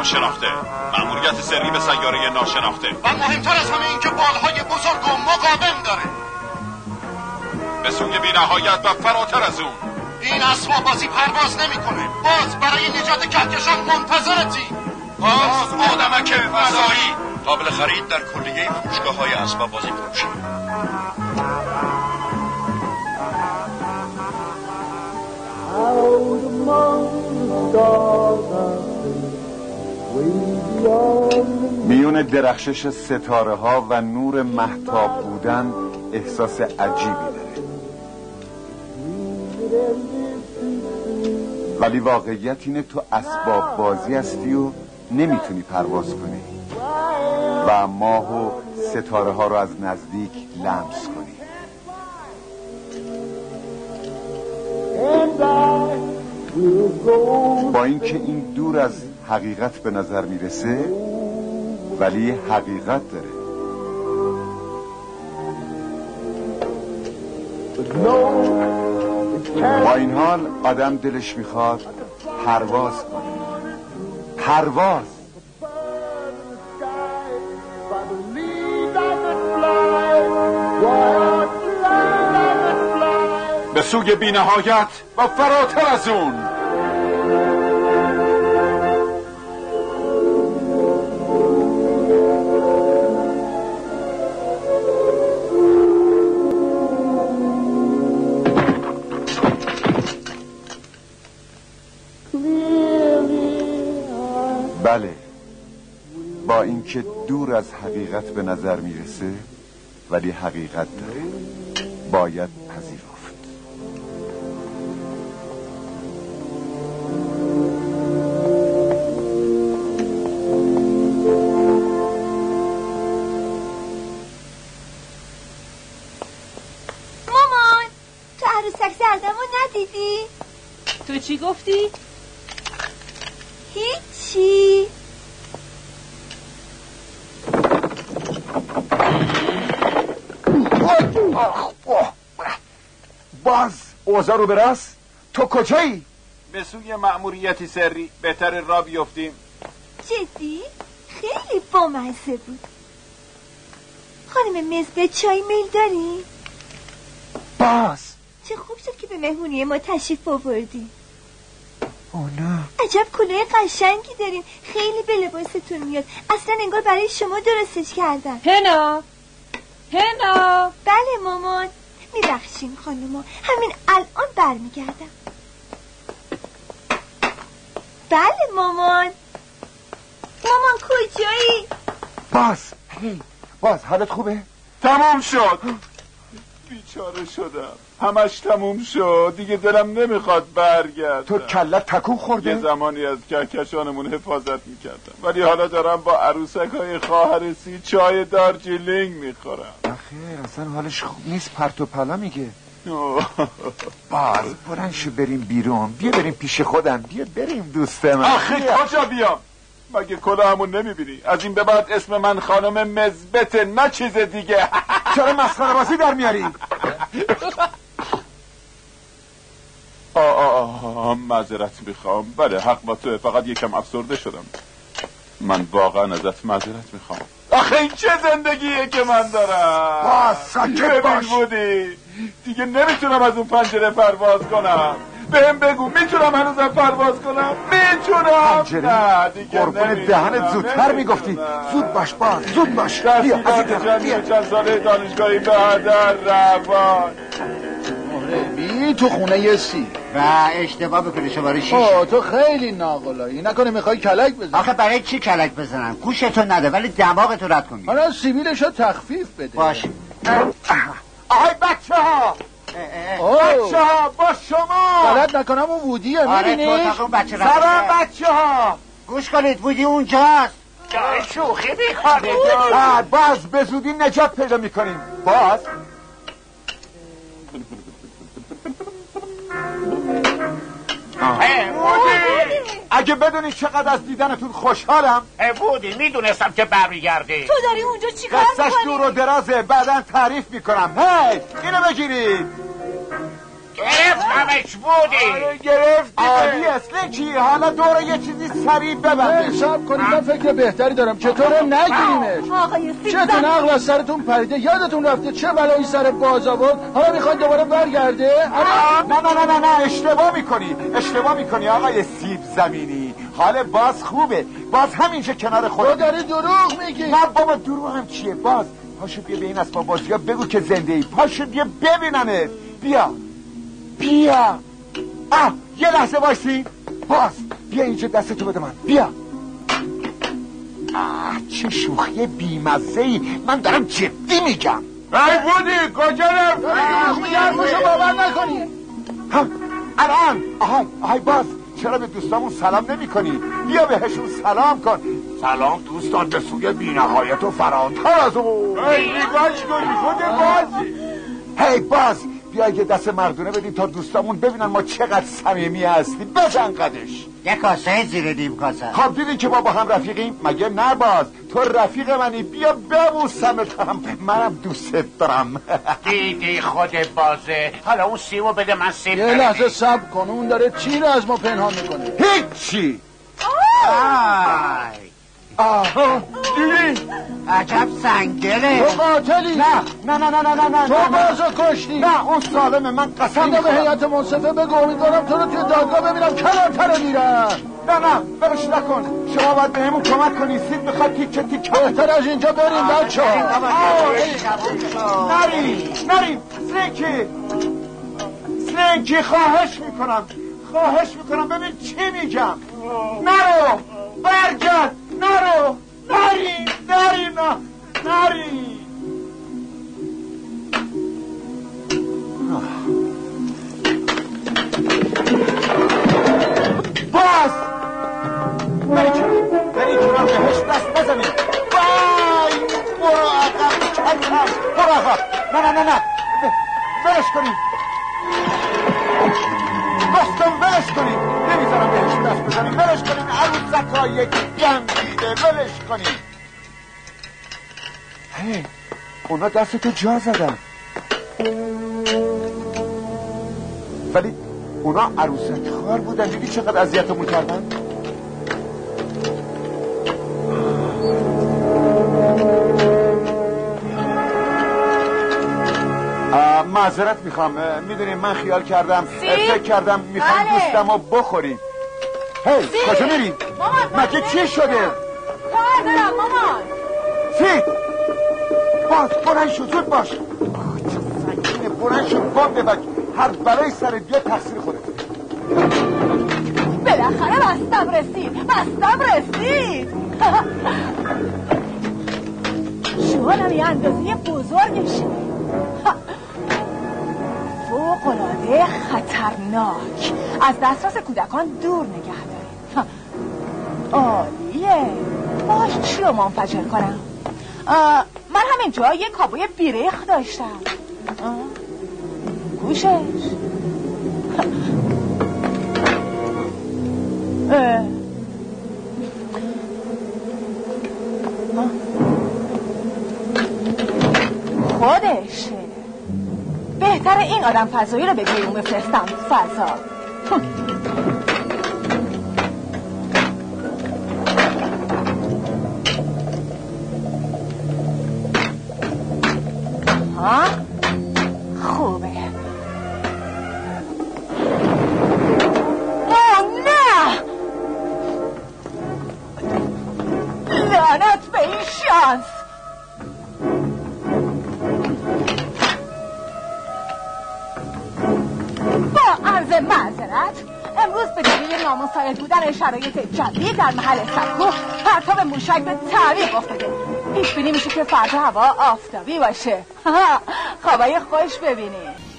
ناشناخته. و مهمتر از همه این که بالهای بزرگ و مقاوم داره. به سوی بی‌نهایت و فراتر از اون. این اسباب بازی پرواز نمیکنه. باز برای نجات کهکشان منتظرتی. باز آدمک فضایی. قابل خرید در کلیه فروشگاه‌های اسباب بازی فروشی. میون درخشش ستاره ها و نور مهتاب بودن احساس عجیبی داره. ولی واقعیت اینه تو اسباب بازی هستی و نمیتونی پرواز کنی و ماه و ستاره ها رو از نزدیک لمس کنی. با اینکه این دور از حقیقت به نظر میرسه ولی حقیقت داره. با این حال آدم دلش میخواد پرواز کنه. پرواز به سوی بی‌نهایت و فراتر از اون. بله، با اینکه دور از حقیقت به نظر میرسه ولی حقیقت داره، باید پذیرفت. مامان، تو عروسک زردمو ندیدی؟ تو چی گفتی؟ هیچی. باز اوضاع رو برس. تو کجایی؟ به سوی مأموریتی سری. بهتر را بیفتیم. جدی؟ خیلی بامزه بود. خانم مزبه چای میل داری؟ باز چه خوب شد که به مهمونی ما تشریف آوردی. نه. عجب کلاه قشنگی دارین، خیلی به لباستون میاد. اصلا انگار برای شما درستش کردن. هنا بله مامان. میبخشین خانوما، همین الان برمیگردم. بله مامان. مامان کجایی؟ باز حالت خوبه؟ تمام شد. بیچاره شدم، همش تموم شد دیگه. دلم نمیخواد برگردم. تو کلت تکون خورده؟ یه زمانی از کهکشانمون حفاظت میکردم ولی حالا دارم با عروسک های خواهر سی چای دارجیلینگ میخورم. آخه اصلا حالش خوب نیست، پرت و پلا میگه. باز برن شو بریم بیرون. بیا بریم پیش خودم. بیا بریم دوست من. آخه کجا بیام؟ مگه کلاهمون نمیبینی؟ از این به بعد اسم من خانم مزبته، نه چیز دیگه. چرا مسخره بازی در میاری؟ معذرت میخوام. بله حق با توه، فقط یکم افسرده شدم. من واقعا ازت معذرت میخوام. آخه این چه زندگیه که من دارم؟ ساکت باش. بودی دیگه نمیتونم از اون پنجره پرواز کنم. بهم بگو میتونم هنوزم پرواز کنم؟ میتونم. نه دیگه قربون دهنت زودتر میگفتی. زود باش باز، زود باش. بیا بیا چند ساله دانشگاهی به هدر روان. بی تو خونه یه سی و اشتباه بکنی شماره 6. تو خیلی ناقلایی. نکنه میخوای کلک بزنی؟ آخه برای چی کلک بزنم؟ گوشتو نده ولی دماغتو رد کن. حالا سیبیلشو تخفیف بده. باشه. آهای بچه ها با شما. غلط نکنم اون وودیه. میبینیش؟ سلام بچه ها. گوش کنید، وودی اونجاست. داره شوخی میکنه. باز به زودی نجات پیدا میکنیم. باز اگه بدونی چقدر از دیدنتون خوشحالم. بودی میدونستم که برمیگردی. تو داری اونجا چیکار میکنی؟ قصهش دور و درازه، بعداً تعریف میکنم. هی اینو بگیرید. گرفتمش بودی. گرفتی. عالی اصله چی؟ حالا دور یه چیزی سریع ببنده. حساب کنید من فکر بهتری دارم. چطوره نگیریمش؟ آقای چطور عقل از سرتون پریده؟ یادتون رفته چه بلایی سر باز آورد؟ حالا میخواید دوباره برگرده؟ نه اشتباه میکنی آقای سیب زمینی. حال باز خوبه. باز همینجا کنار خودت. تو داری دروغ میگی. نه بابا دروغ هم چیه؟ باز پاشو بیا به این اسباب بازی ها بگو که زنده ای. پاشو بیا ببیننت. بیا یه لحظه وایسی. باز بیا اینجا دستتو بده من. بیا. چه شوخی بیمزه ای. من دارم جدی میگم. ای بودی کجا رفت؟ میگم خوشو باور نکنی. الان آهای باز چرا به دوستامون سلام نمی کنی؟ بیا بهشون سلام کن. سلام دوستان به سوی بی‌نهایت و فراتر از اون. نگاش کنی خود بازی. هی باز بیا یه دست مردونه بدیم تا دوستامون ببینن ما چقدر صمیمی هستیم. بزن قدش. یه کاسه زیر نیم کاسه. خب دیدی که ما با هم رفیقیم؟ مگه نه باز تو رفیق منی، بیا ببوسمتم، منم دوست دارم. دیدی خود بازه. حالا اون سیمو بده من سیم. یه لحظه صبر کن، اون داره چی رو از ما پنهان میکنه؟ هیچی. دیدی؟ عجب سنگله. تو قاتلی. نه تو بازو کشتی. نه اون سالمه، من قسم اینو به هیئت منصفه بگو، امیدوارم تو رو توی دادگاه ببینم کلانتر میرن. نه برش نکن، شما باید به همون کمک کنی. سید میخواد تیکه بهتر از اینجا بریم بچه ها. نریم سرنکی خواهش میکنم ببین چی میگم. نرو برگرد، نرو نریم باز بری کنار بهش دست نزنی. وای برو عقب کلم، برو عقب. نه برش کنی گفتم برش کنی. نمیذارم بهش دست بزنی. برش کنی عروسکای گندیده، برش کنی. هی اونا دستتو جا زدن، ولی اونا عروسک خوار بودن. دیدی چقدر اذیتمون کردن؟ معذرت میخوام، میدونی من خیال کردم فکر کردم میخوام دوستمو بخوریم. هی کجا میری؟ مگه چی شده؟ کار دارم مامان. سید باز بلند شو، زود باش. چه سنگینه، بلند شو بام ببک. هر بلای سرت بیا تقصیر خودت. بالاخره بستم رسید. شوالم یه اندازه بزرگشه، فوق‌العاده خطرناک. از دسترس کودکان دور نگه داریم. عالیه. باش چی رو منفجر کنم؟ من همینجا یه کابوی بیریخ داشتم. گوشش خودشه. بهتره این آدم فضایی رو به بیرون بفرستم فضا. خوبه. نه لعنت به این شانس. با عرض معذرت، امروز به دلیل نامساعد بودن شرایط جوی در محل سکو پرتاب موشک به تعویق افتاده. پیش بینی میشه که فردا هوا آفتابی باشه. خوابای خوش ببینید.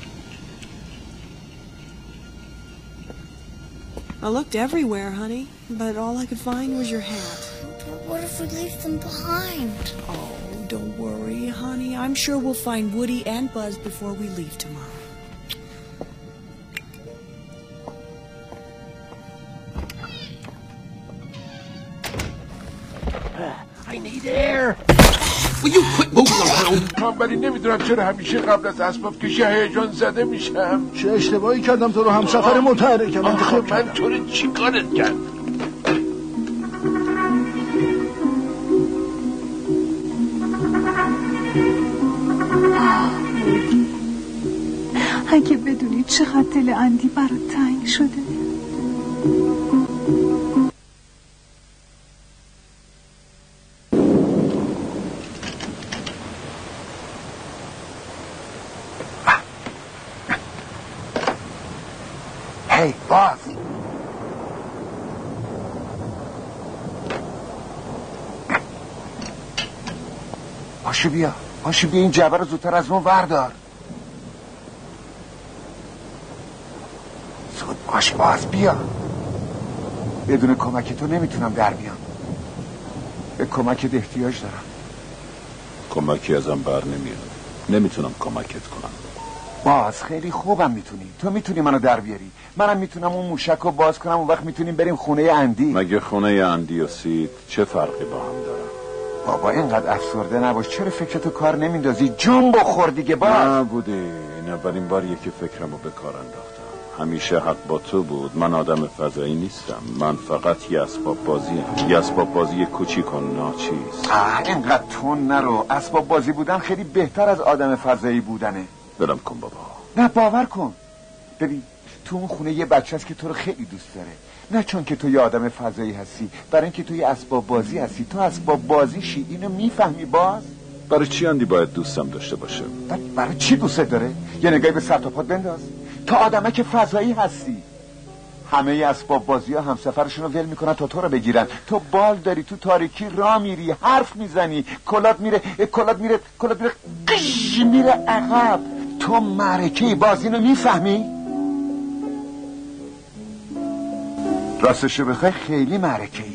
I looked everywhere, honey, but all I could find was your hat. But what if we leave them behind? Oh, don't worry, honey. I'm sure we'll find Woody and Buzz before we leave tomorrow. I need air. Will you quit moving around? من ولی نمیدونم چرا همیشه قبل از اسباب کشی هیجان زده میشم. چه اشتباهی کردم تو رو همسفر متحرکم انتخاب کردم. من تو رو چی کارت کرد؟ اگه بدونی چقدر دل اندی برات تنگ شده. هی باز پاشو بیا این جعبه رو زودتر از ما وردار. باز بیا. بدون کمک تو نمیتونم در بیام. به کمکت احتیاج دارم. کمکی ازم بر نمیاد. نمیتونم کمکت کنم. باز خیلی خوبم میتونی. تو میتونی منو در بیاری. منم میتونم اون موشک رو باز کنم. اون وقت میتونیم بریم خونه اندی. مگه خونه اندی و سید چه فرقی با هم دارن؟ بابا اینقدر افسرده نباش. چرا فکرتو کار نمیندازی؟ جون بخور دیگه. باز نبوده. این اولین باریه که فکرمو به کار انداختم. همیشه حق با تو بود. من آدم فضایی نیستم. من فقط یه اسباب بازیم. یه اسباب بازی کوچیک و ناچیز. اینقدر تون نرو. اسباب بازی بودن خیلی بهتر از آدم فضایی بودنه. برم کن بابا. نه باور کن. ببین تو اون خونه یه بچه هست که تو رو خیلی دوست داره. نه چون که تو یه آدم فضایی هستی، برای اینکه تو یه اسباب بازی هستی. تو اسباب بازیشی. اینو میفهمی باز؟ برای چی اندی باید دوستم داشته باشه؟ برای چی دوست داره؟ یه نگاهی به سر تا پات بنداز. تو آدمک فضایی هستی. همه اسباب بازی ها همسفرشون رو ول میکنن تا تو رو بگیرن. تو بال داری، تو تاریکی راه میری، حرف میزنی، کلات میره قش میره عقب. تو معرکه‌ای. باز اینو میفهمی؟ راستشو بخوای خیلی معرکه‌ای.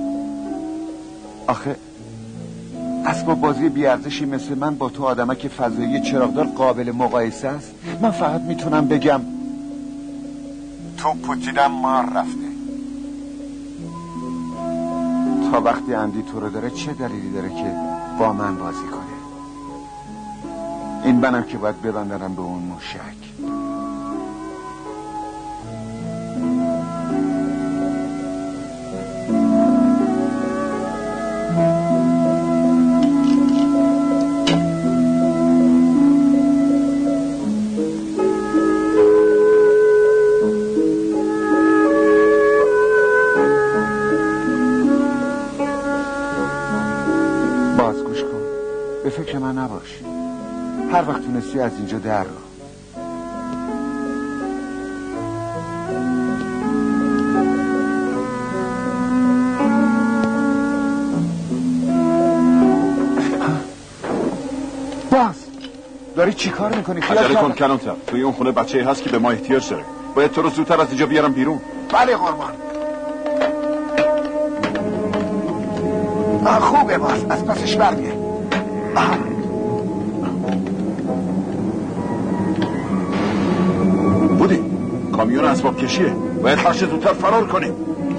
آخه اسباب بازی بیارزشی مثل من با تو آدمک فضایی چراغدار قابل مقایسه است؟ من فقط میتونم بگم تو پوتینم مار رفته. تا وقتی اندی تو رو داره چه دلیلی داره که با من بازی کنه؟ این منم که باید ببندنم به اون موشک. فکر من نباش. هر وقت تونستی از اینجا در رو. باز داری چی کار میکنی؟ عجله کن کلانتر. توی اون خونه بچه هست که به ما احتیاج داره. باید تو رو زودتر از اینجا بیارم بیرون. بله قربان. خوبه. باز از پسش برمیه. بودی کامیون اسباب کشیه. باید هر چه زودتر فرار کنیم.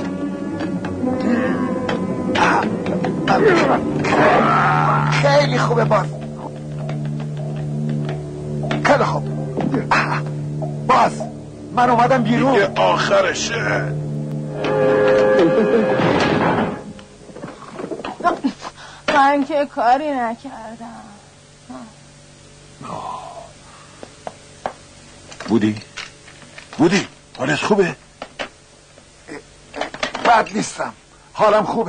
خیلی خوبه. باز خیلی خوب. باز من اومدم بیرون. دیگه آخرشه. من که کاری نکردم. بودی حالت خوبه؟ بد نیستم. حالم خوبه.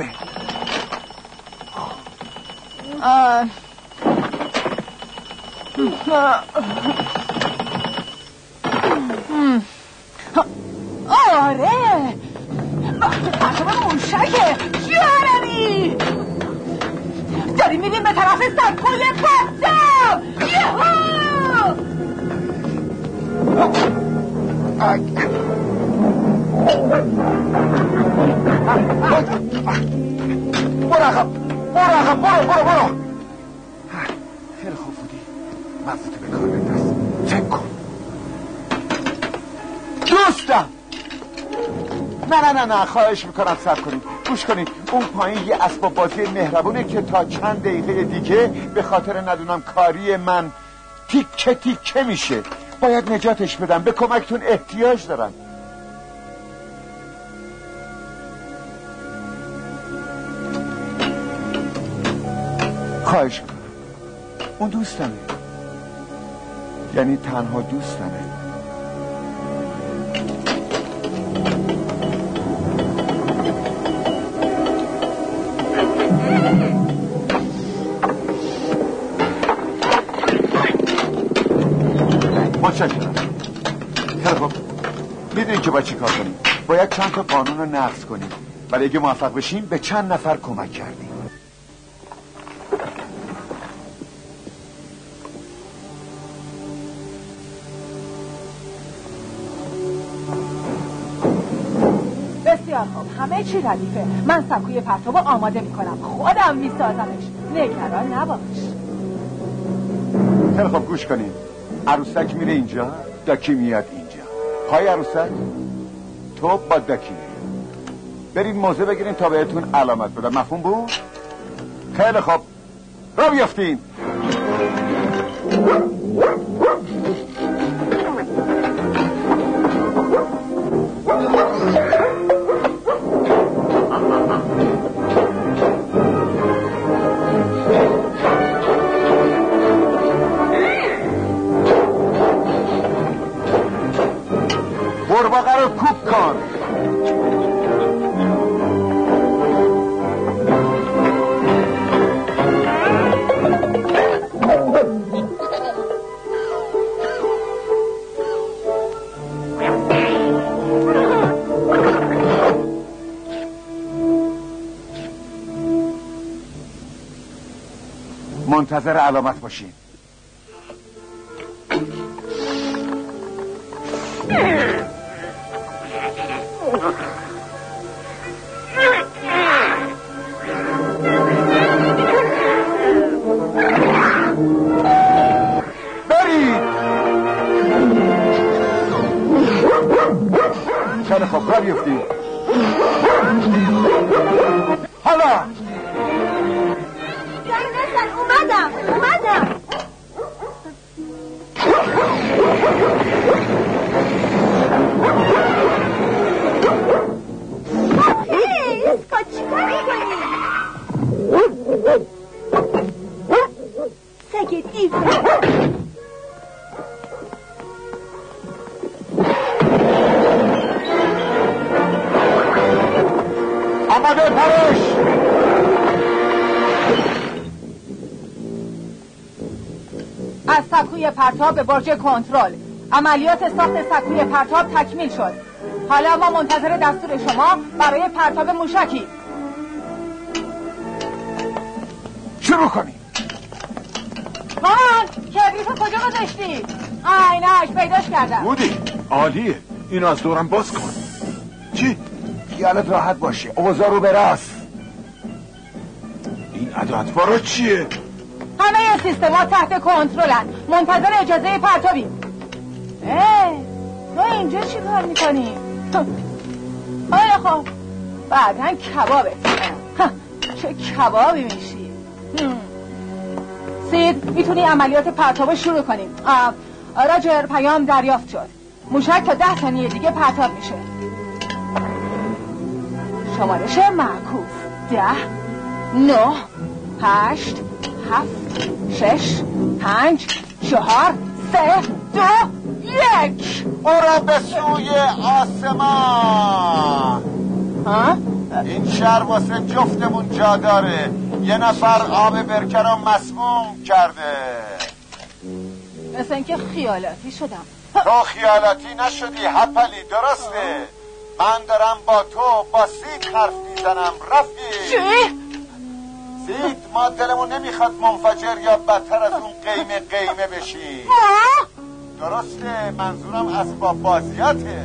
آره بخشم موشکه. جارمی داریم میریم به طرف سرپل پستم. یهو برو. خیلی خوب بودی. مغزتو به کار بنداز. فکر کن. دوستم. نه خواهش میکنم صبر کنید. گوش کنید. اون پایین یه اسباب بازی مهربونه که تا چند دقیقه دیگه به خاطر ندونم کاری من تیکه میشه. باید نجاتش بدم. به کمکتون احتیاج دارم. خواهش میکنم. اون دوستمه. یعنی تنها دوستمه. متشکرم. خیلی خوب. میدونین که باید چی کار کنیم. باید چند تا قانون رو نقض کنیم. ولی اگه موفق بشیم به چند نفر کمک کردیم. همه چی ردیفه. من سکوی پرتاب آماده میکنم، خودم میسازمش، نگران نباش. خیلی خوب گوش کنیم. عروسک میره اینجا، داکی میاد اینجا. های عروسک تو با داکی برید موزه بگیرین تا بهتون علامت بدم. مفهوم بود؟ خیلی خوب را بیافتین. قورباغه رو کوک کن. منتظر علامت باشین. خیلی خوب را بیفتیم. حالا جایی نزن. اومدم. اسکا چیکار میکنی؟ سگ دیوونه. آماده پرش. از سکوی پرتاب به برج کنترل. عملیات ساخت سکوی پرتاب تکمیل شد. حالا ما منتظر دستور شما برای پرتاب موشکی. شروع کنی. مامان کبریتو کجا گذاشتی؟ آینش پیداش کردم. بودی عالیه. اینو از دورم باز کن. چی؟ خیالت راحت باشه. اوضاع رو براست. این ادواتوارا چیه؟ همه سیستما تحت کنترلن. منتظر اجازه پرتابی. تو اینجا چی کار میکنی؟ آیا خب بعدن کبابت. چه کبابی میشی. سید میتونی عملیات پرتاب شروع کنیم. راجر پیام دریافت شد. موشک تا 10 ثانیه دیگه پرتاب میشه. شمارش معکوس 10 9 8 7 6 5 4 3 2 1. برو به سوی آسمان. این شهر واسه جفتمون جا داره. یه نفر آب برکه رو مسموم کرده. مثل اینکه خیالاتی شدم. تو خیالاتی نشدی هپلی، درسته. من دارم با تو با سید حرف میزنم. رفیق چی؟ سید ما دلمون نمیخواد منفجر یا بدتر از اون قیمه بشی. درسته، منظورم اسباب بازیاته.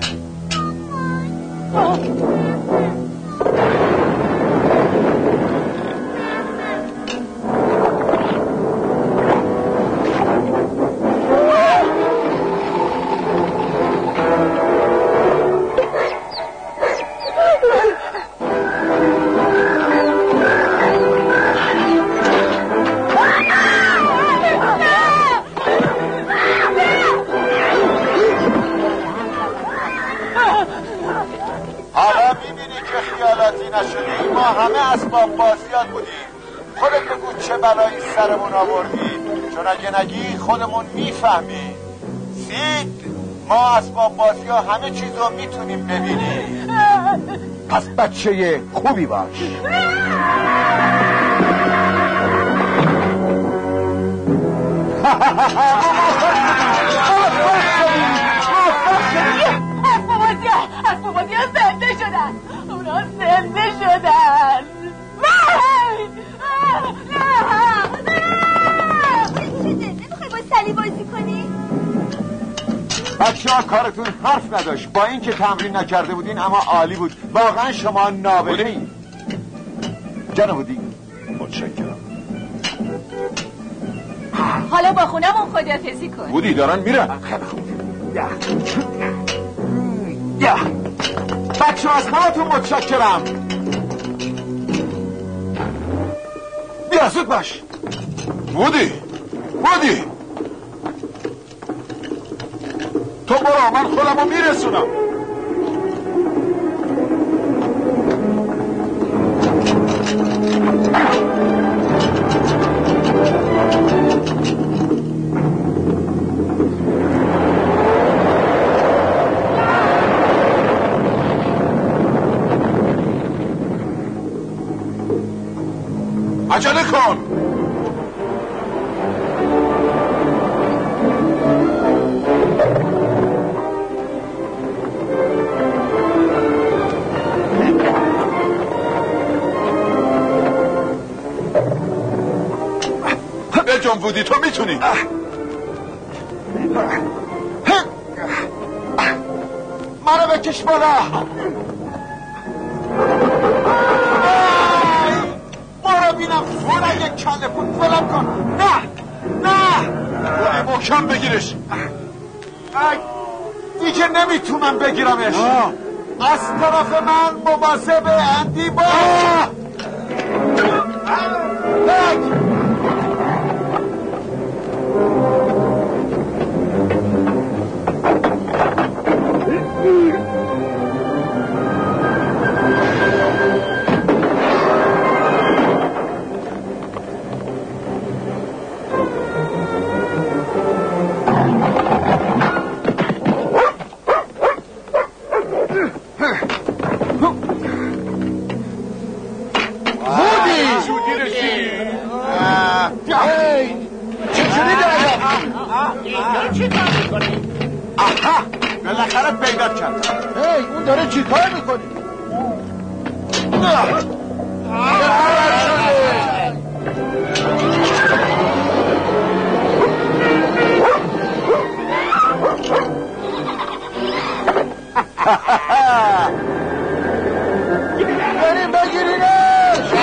نشدی. ما همه اسباب بازیات بودیم. خودت بگو چه بلایی سرمون آوردی، چون اگه نگی خودمون میفهمی. سید ما اسباب بازی ها همه چیز رو میتونیم ببینیم. پس بچه خوبی باش. اسباب بازی ها زنده شدن. اونا زنده شدن. نمیخوای با سلی بازی کنی؟ بچه‌ها کارتون حرف نداشت. با اینکه تمرین نکرده بودین اما عالی بود. واقعا شما نابغه‌اید. جان بودی؟ متشکرم. حالا با خونمون خداحافظی کن. بودی دارن میرن. بچه از همتون متشکرم. بیا زود باش. بودی تو برو، من خودمو میرسونم. عجله کن. بجنب بودی، تو میتونی. منو بکش بالا. برو بینم فولا یک کله بود. فلم کن. نه بودی محکم بگیرش. دیگه نمیتونم بگیرمش. از طرف من مواظب اندی باش. بالاخره پیدا کرد. اون داره چی کار میکنه؟ بریم بگیرینش.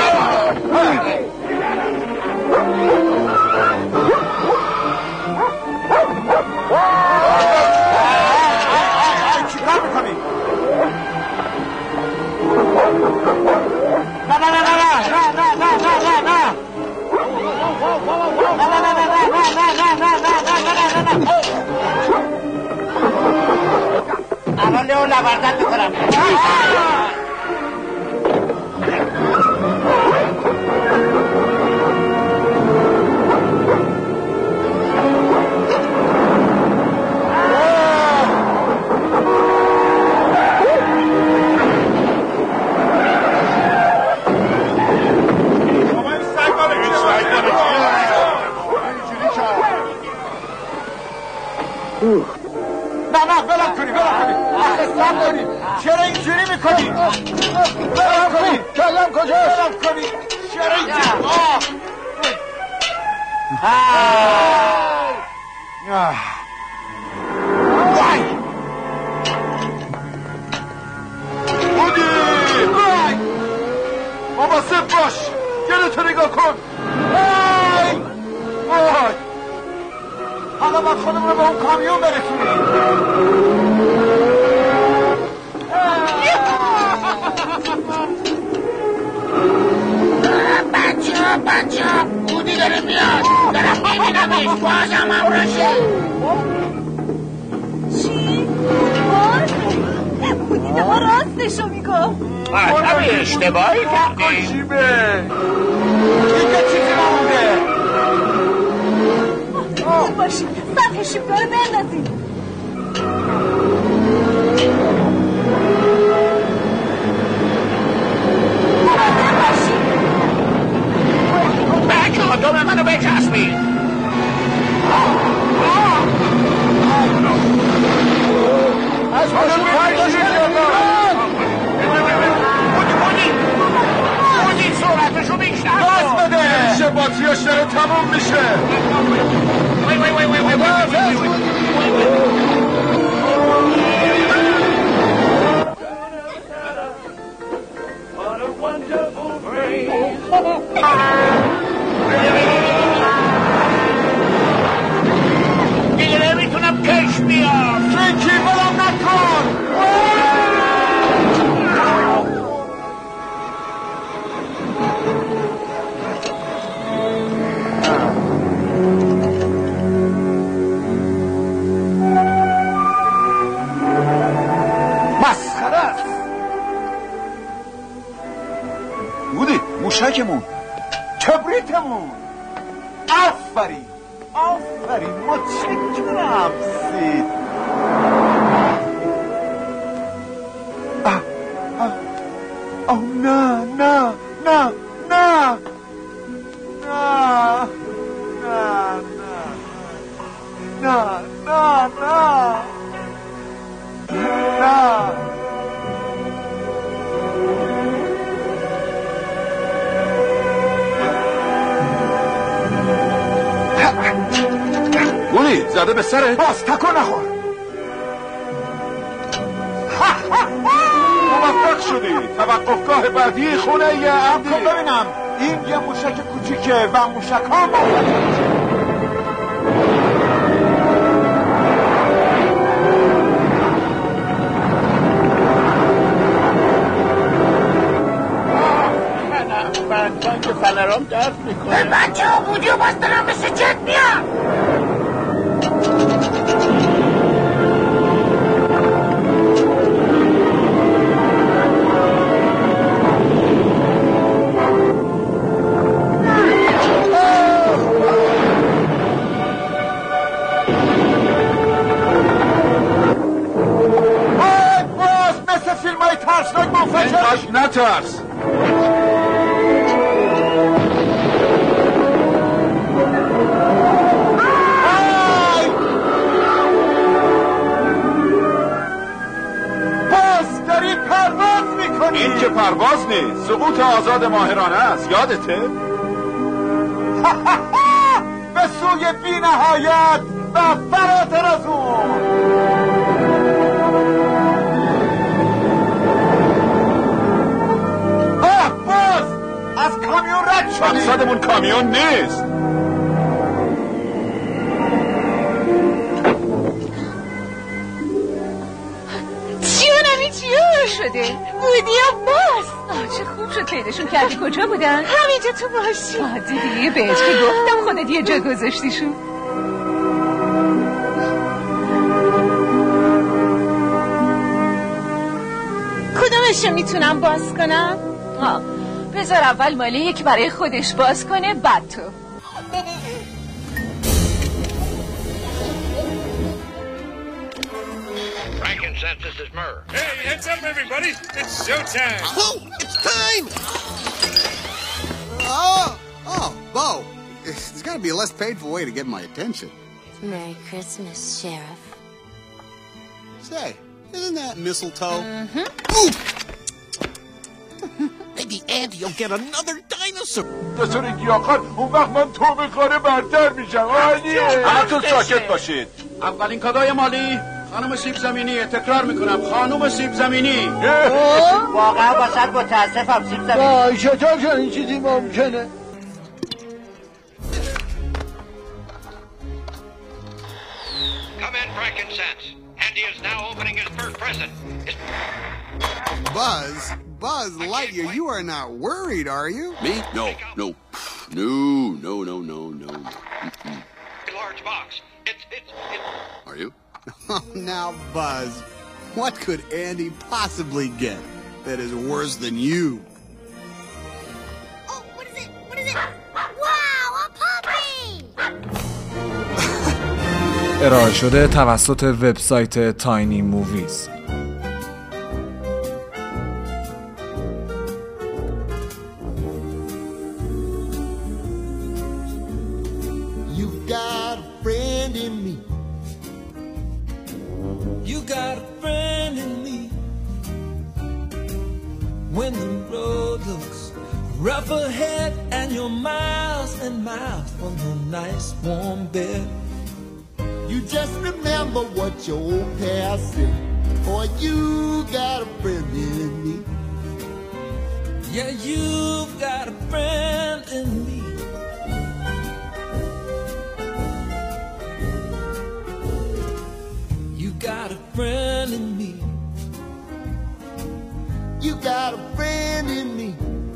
الان لیو لبردت میکنم. نه بلم کنی اخستم کنی. چرا اینجوری میکنی؟ بلم کنی. کلم کجاست؟ بلم کنی. چرا اینجوری؟ بودی مواظب باش. جلوتو نگاه کن. حالا باید خودمون رو به اون کامیون برسونیم. بچه ها بودی داره میاد. دارم میبینمش. بازم امراشه. چی؟ بودی به ما راستشو میگفت. همه اشتباهی کردی. دیگه چیزی نمونده. خوب باشید سطح شیبگاه رو بندازید. بچه ها دوم منو بچسبید. از ماشین پرداشت بودی سرعتشو بیشتر گاز بده. میشه باتریاش داره تموم میشه. وای دیگه نمیتونم کش بیام. فرانکی بلام نکن. مسخره است. بودی موشکمون، کبریتمون. آفرین آفرین، متشکرم سید. نه نه نه نه نه نه نه نه نه نه. بودی زده به سره؟ باز تکو نخور. موفق شدی. توقفگاه بعدی خونه یه عبدی. ببینم این یه موشک کوچیکه و موشک ها من که فنرام درد میکنه. بچه ها بودی و باز دارم مثل جت میام. باز مثل فیلم های ترسناک منفجر. نترس. این که پرواز نیست، سقوط آزاد ماهرانه است. یادته؟ به سوی بی نهایت و فراتر از اون. باز از کامیون رد شدی. مقصدمون کامیون نیست. شده بودی یا باز؟ چه خوب شد پیداشون کردی. کجا بودن؟ همینجا تو ماشین. دیگه بهت که گفتم خودت یه جا گذاشتیشون. کدومشو میتونم باز کنم؟ بذار اول مالی یکی برای خودش باز کنه بعد تو. Frankincense, this is Murr. Hey, heads up, everybody. It's showtime. Oh, it's time. Oh, Bo. There's got to be a less painful way to get my attention. Merry Christmas, Sheriff. Say, isn't that mistletoe? Maybe Andy will get another dinosaur. دستور گیاهخوار اون وقت من تومه کاره برتر میشم. عالیه. همتون ساکت باشید. اولین کادای مالی خانم سیب زمینی. تکرار میکنم خانم سیب زمینی. واقعا واسه متاسفم سیب زمینی. وای چطور که این چیزی ممکنه؟ Come in, Frankincense. Andy is now opening his first present. Buzz Lightyear, you are not worried, are you? Me? No. Large box. It's. Are you? Oh, now, Buzz, what could Andy possibly get that is worse than you? Oh, what is it? Wow, a puppy! ارائه شده توسط وبسایت تاینی موویز. You've got a friend in me. You got a friend in me. When the road looks rough ahead and you're miles and miles from a nice warm bed, You just remember what your old past said. Boy, you got a friend in me. Yeah, you've got a friend in me. You got a friend in me. You got a friend in me.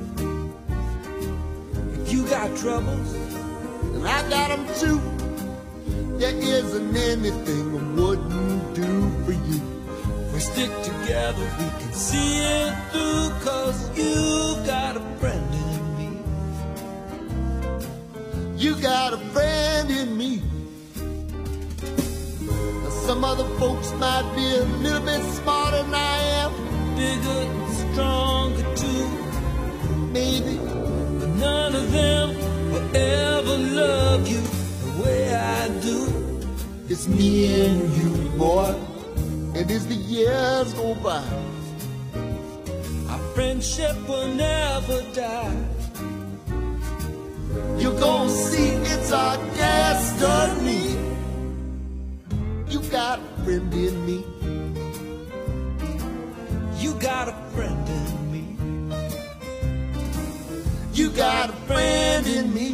If you got troubles, and I got them too. There isn't anything I wouldn't do for you. If we stick together, we can see it through. 'Cause you've got a friend in me. You got a friend in me. Now, some other folks might be a little bit smarter than I am. Bigger and stronger too. Maybe. But none of them will ever love you the way I do. It's me and you, boy. And as the years go by, our friendship will never die. You're gonna see it's our destiny. You got a friend in me. You got a friend in me. You got a friend in me.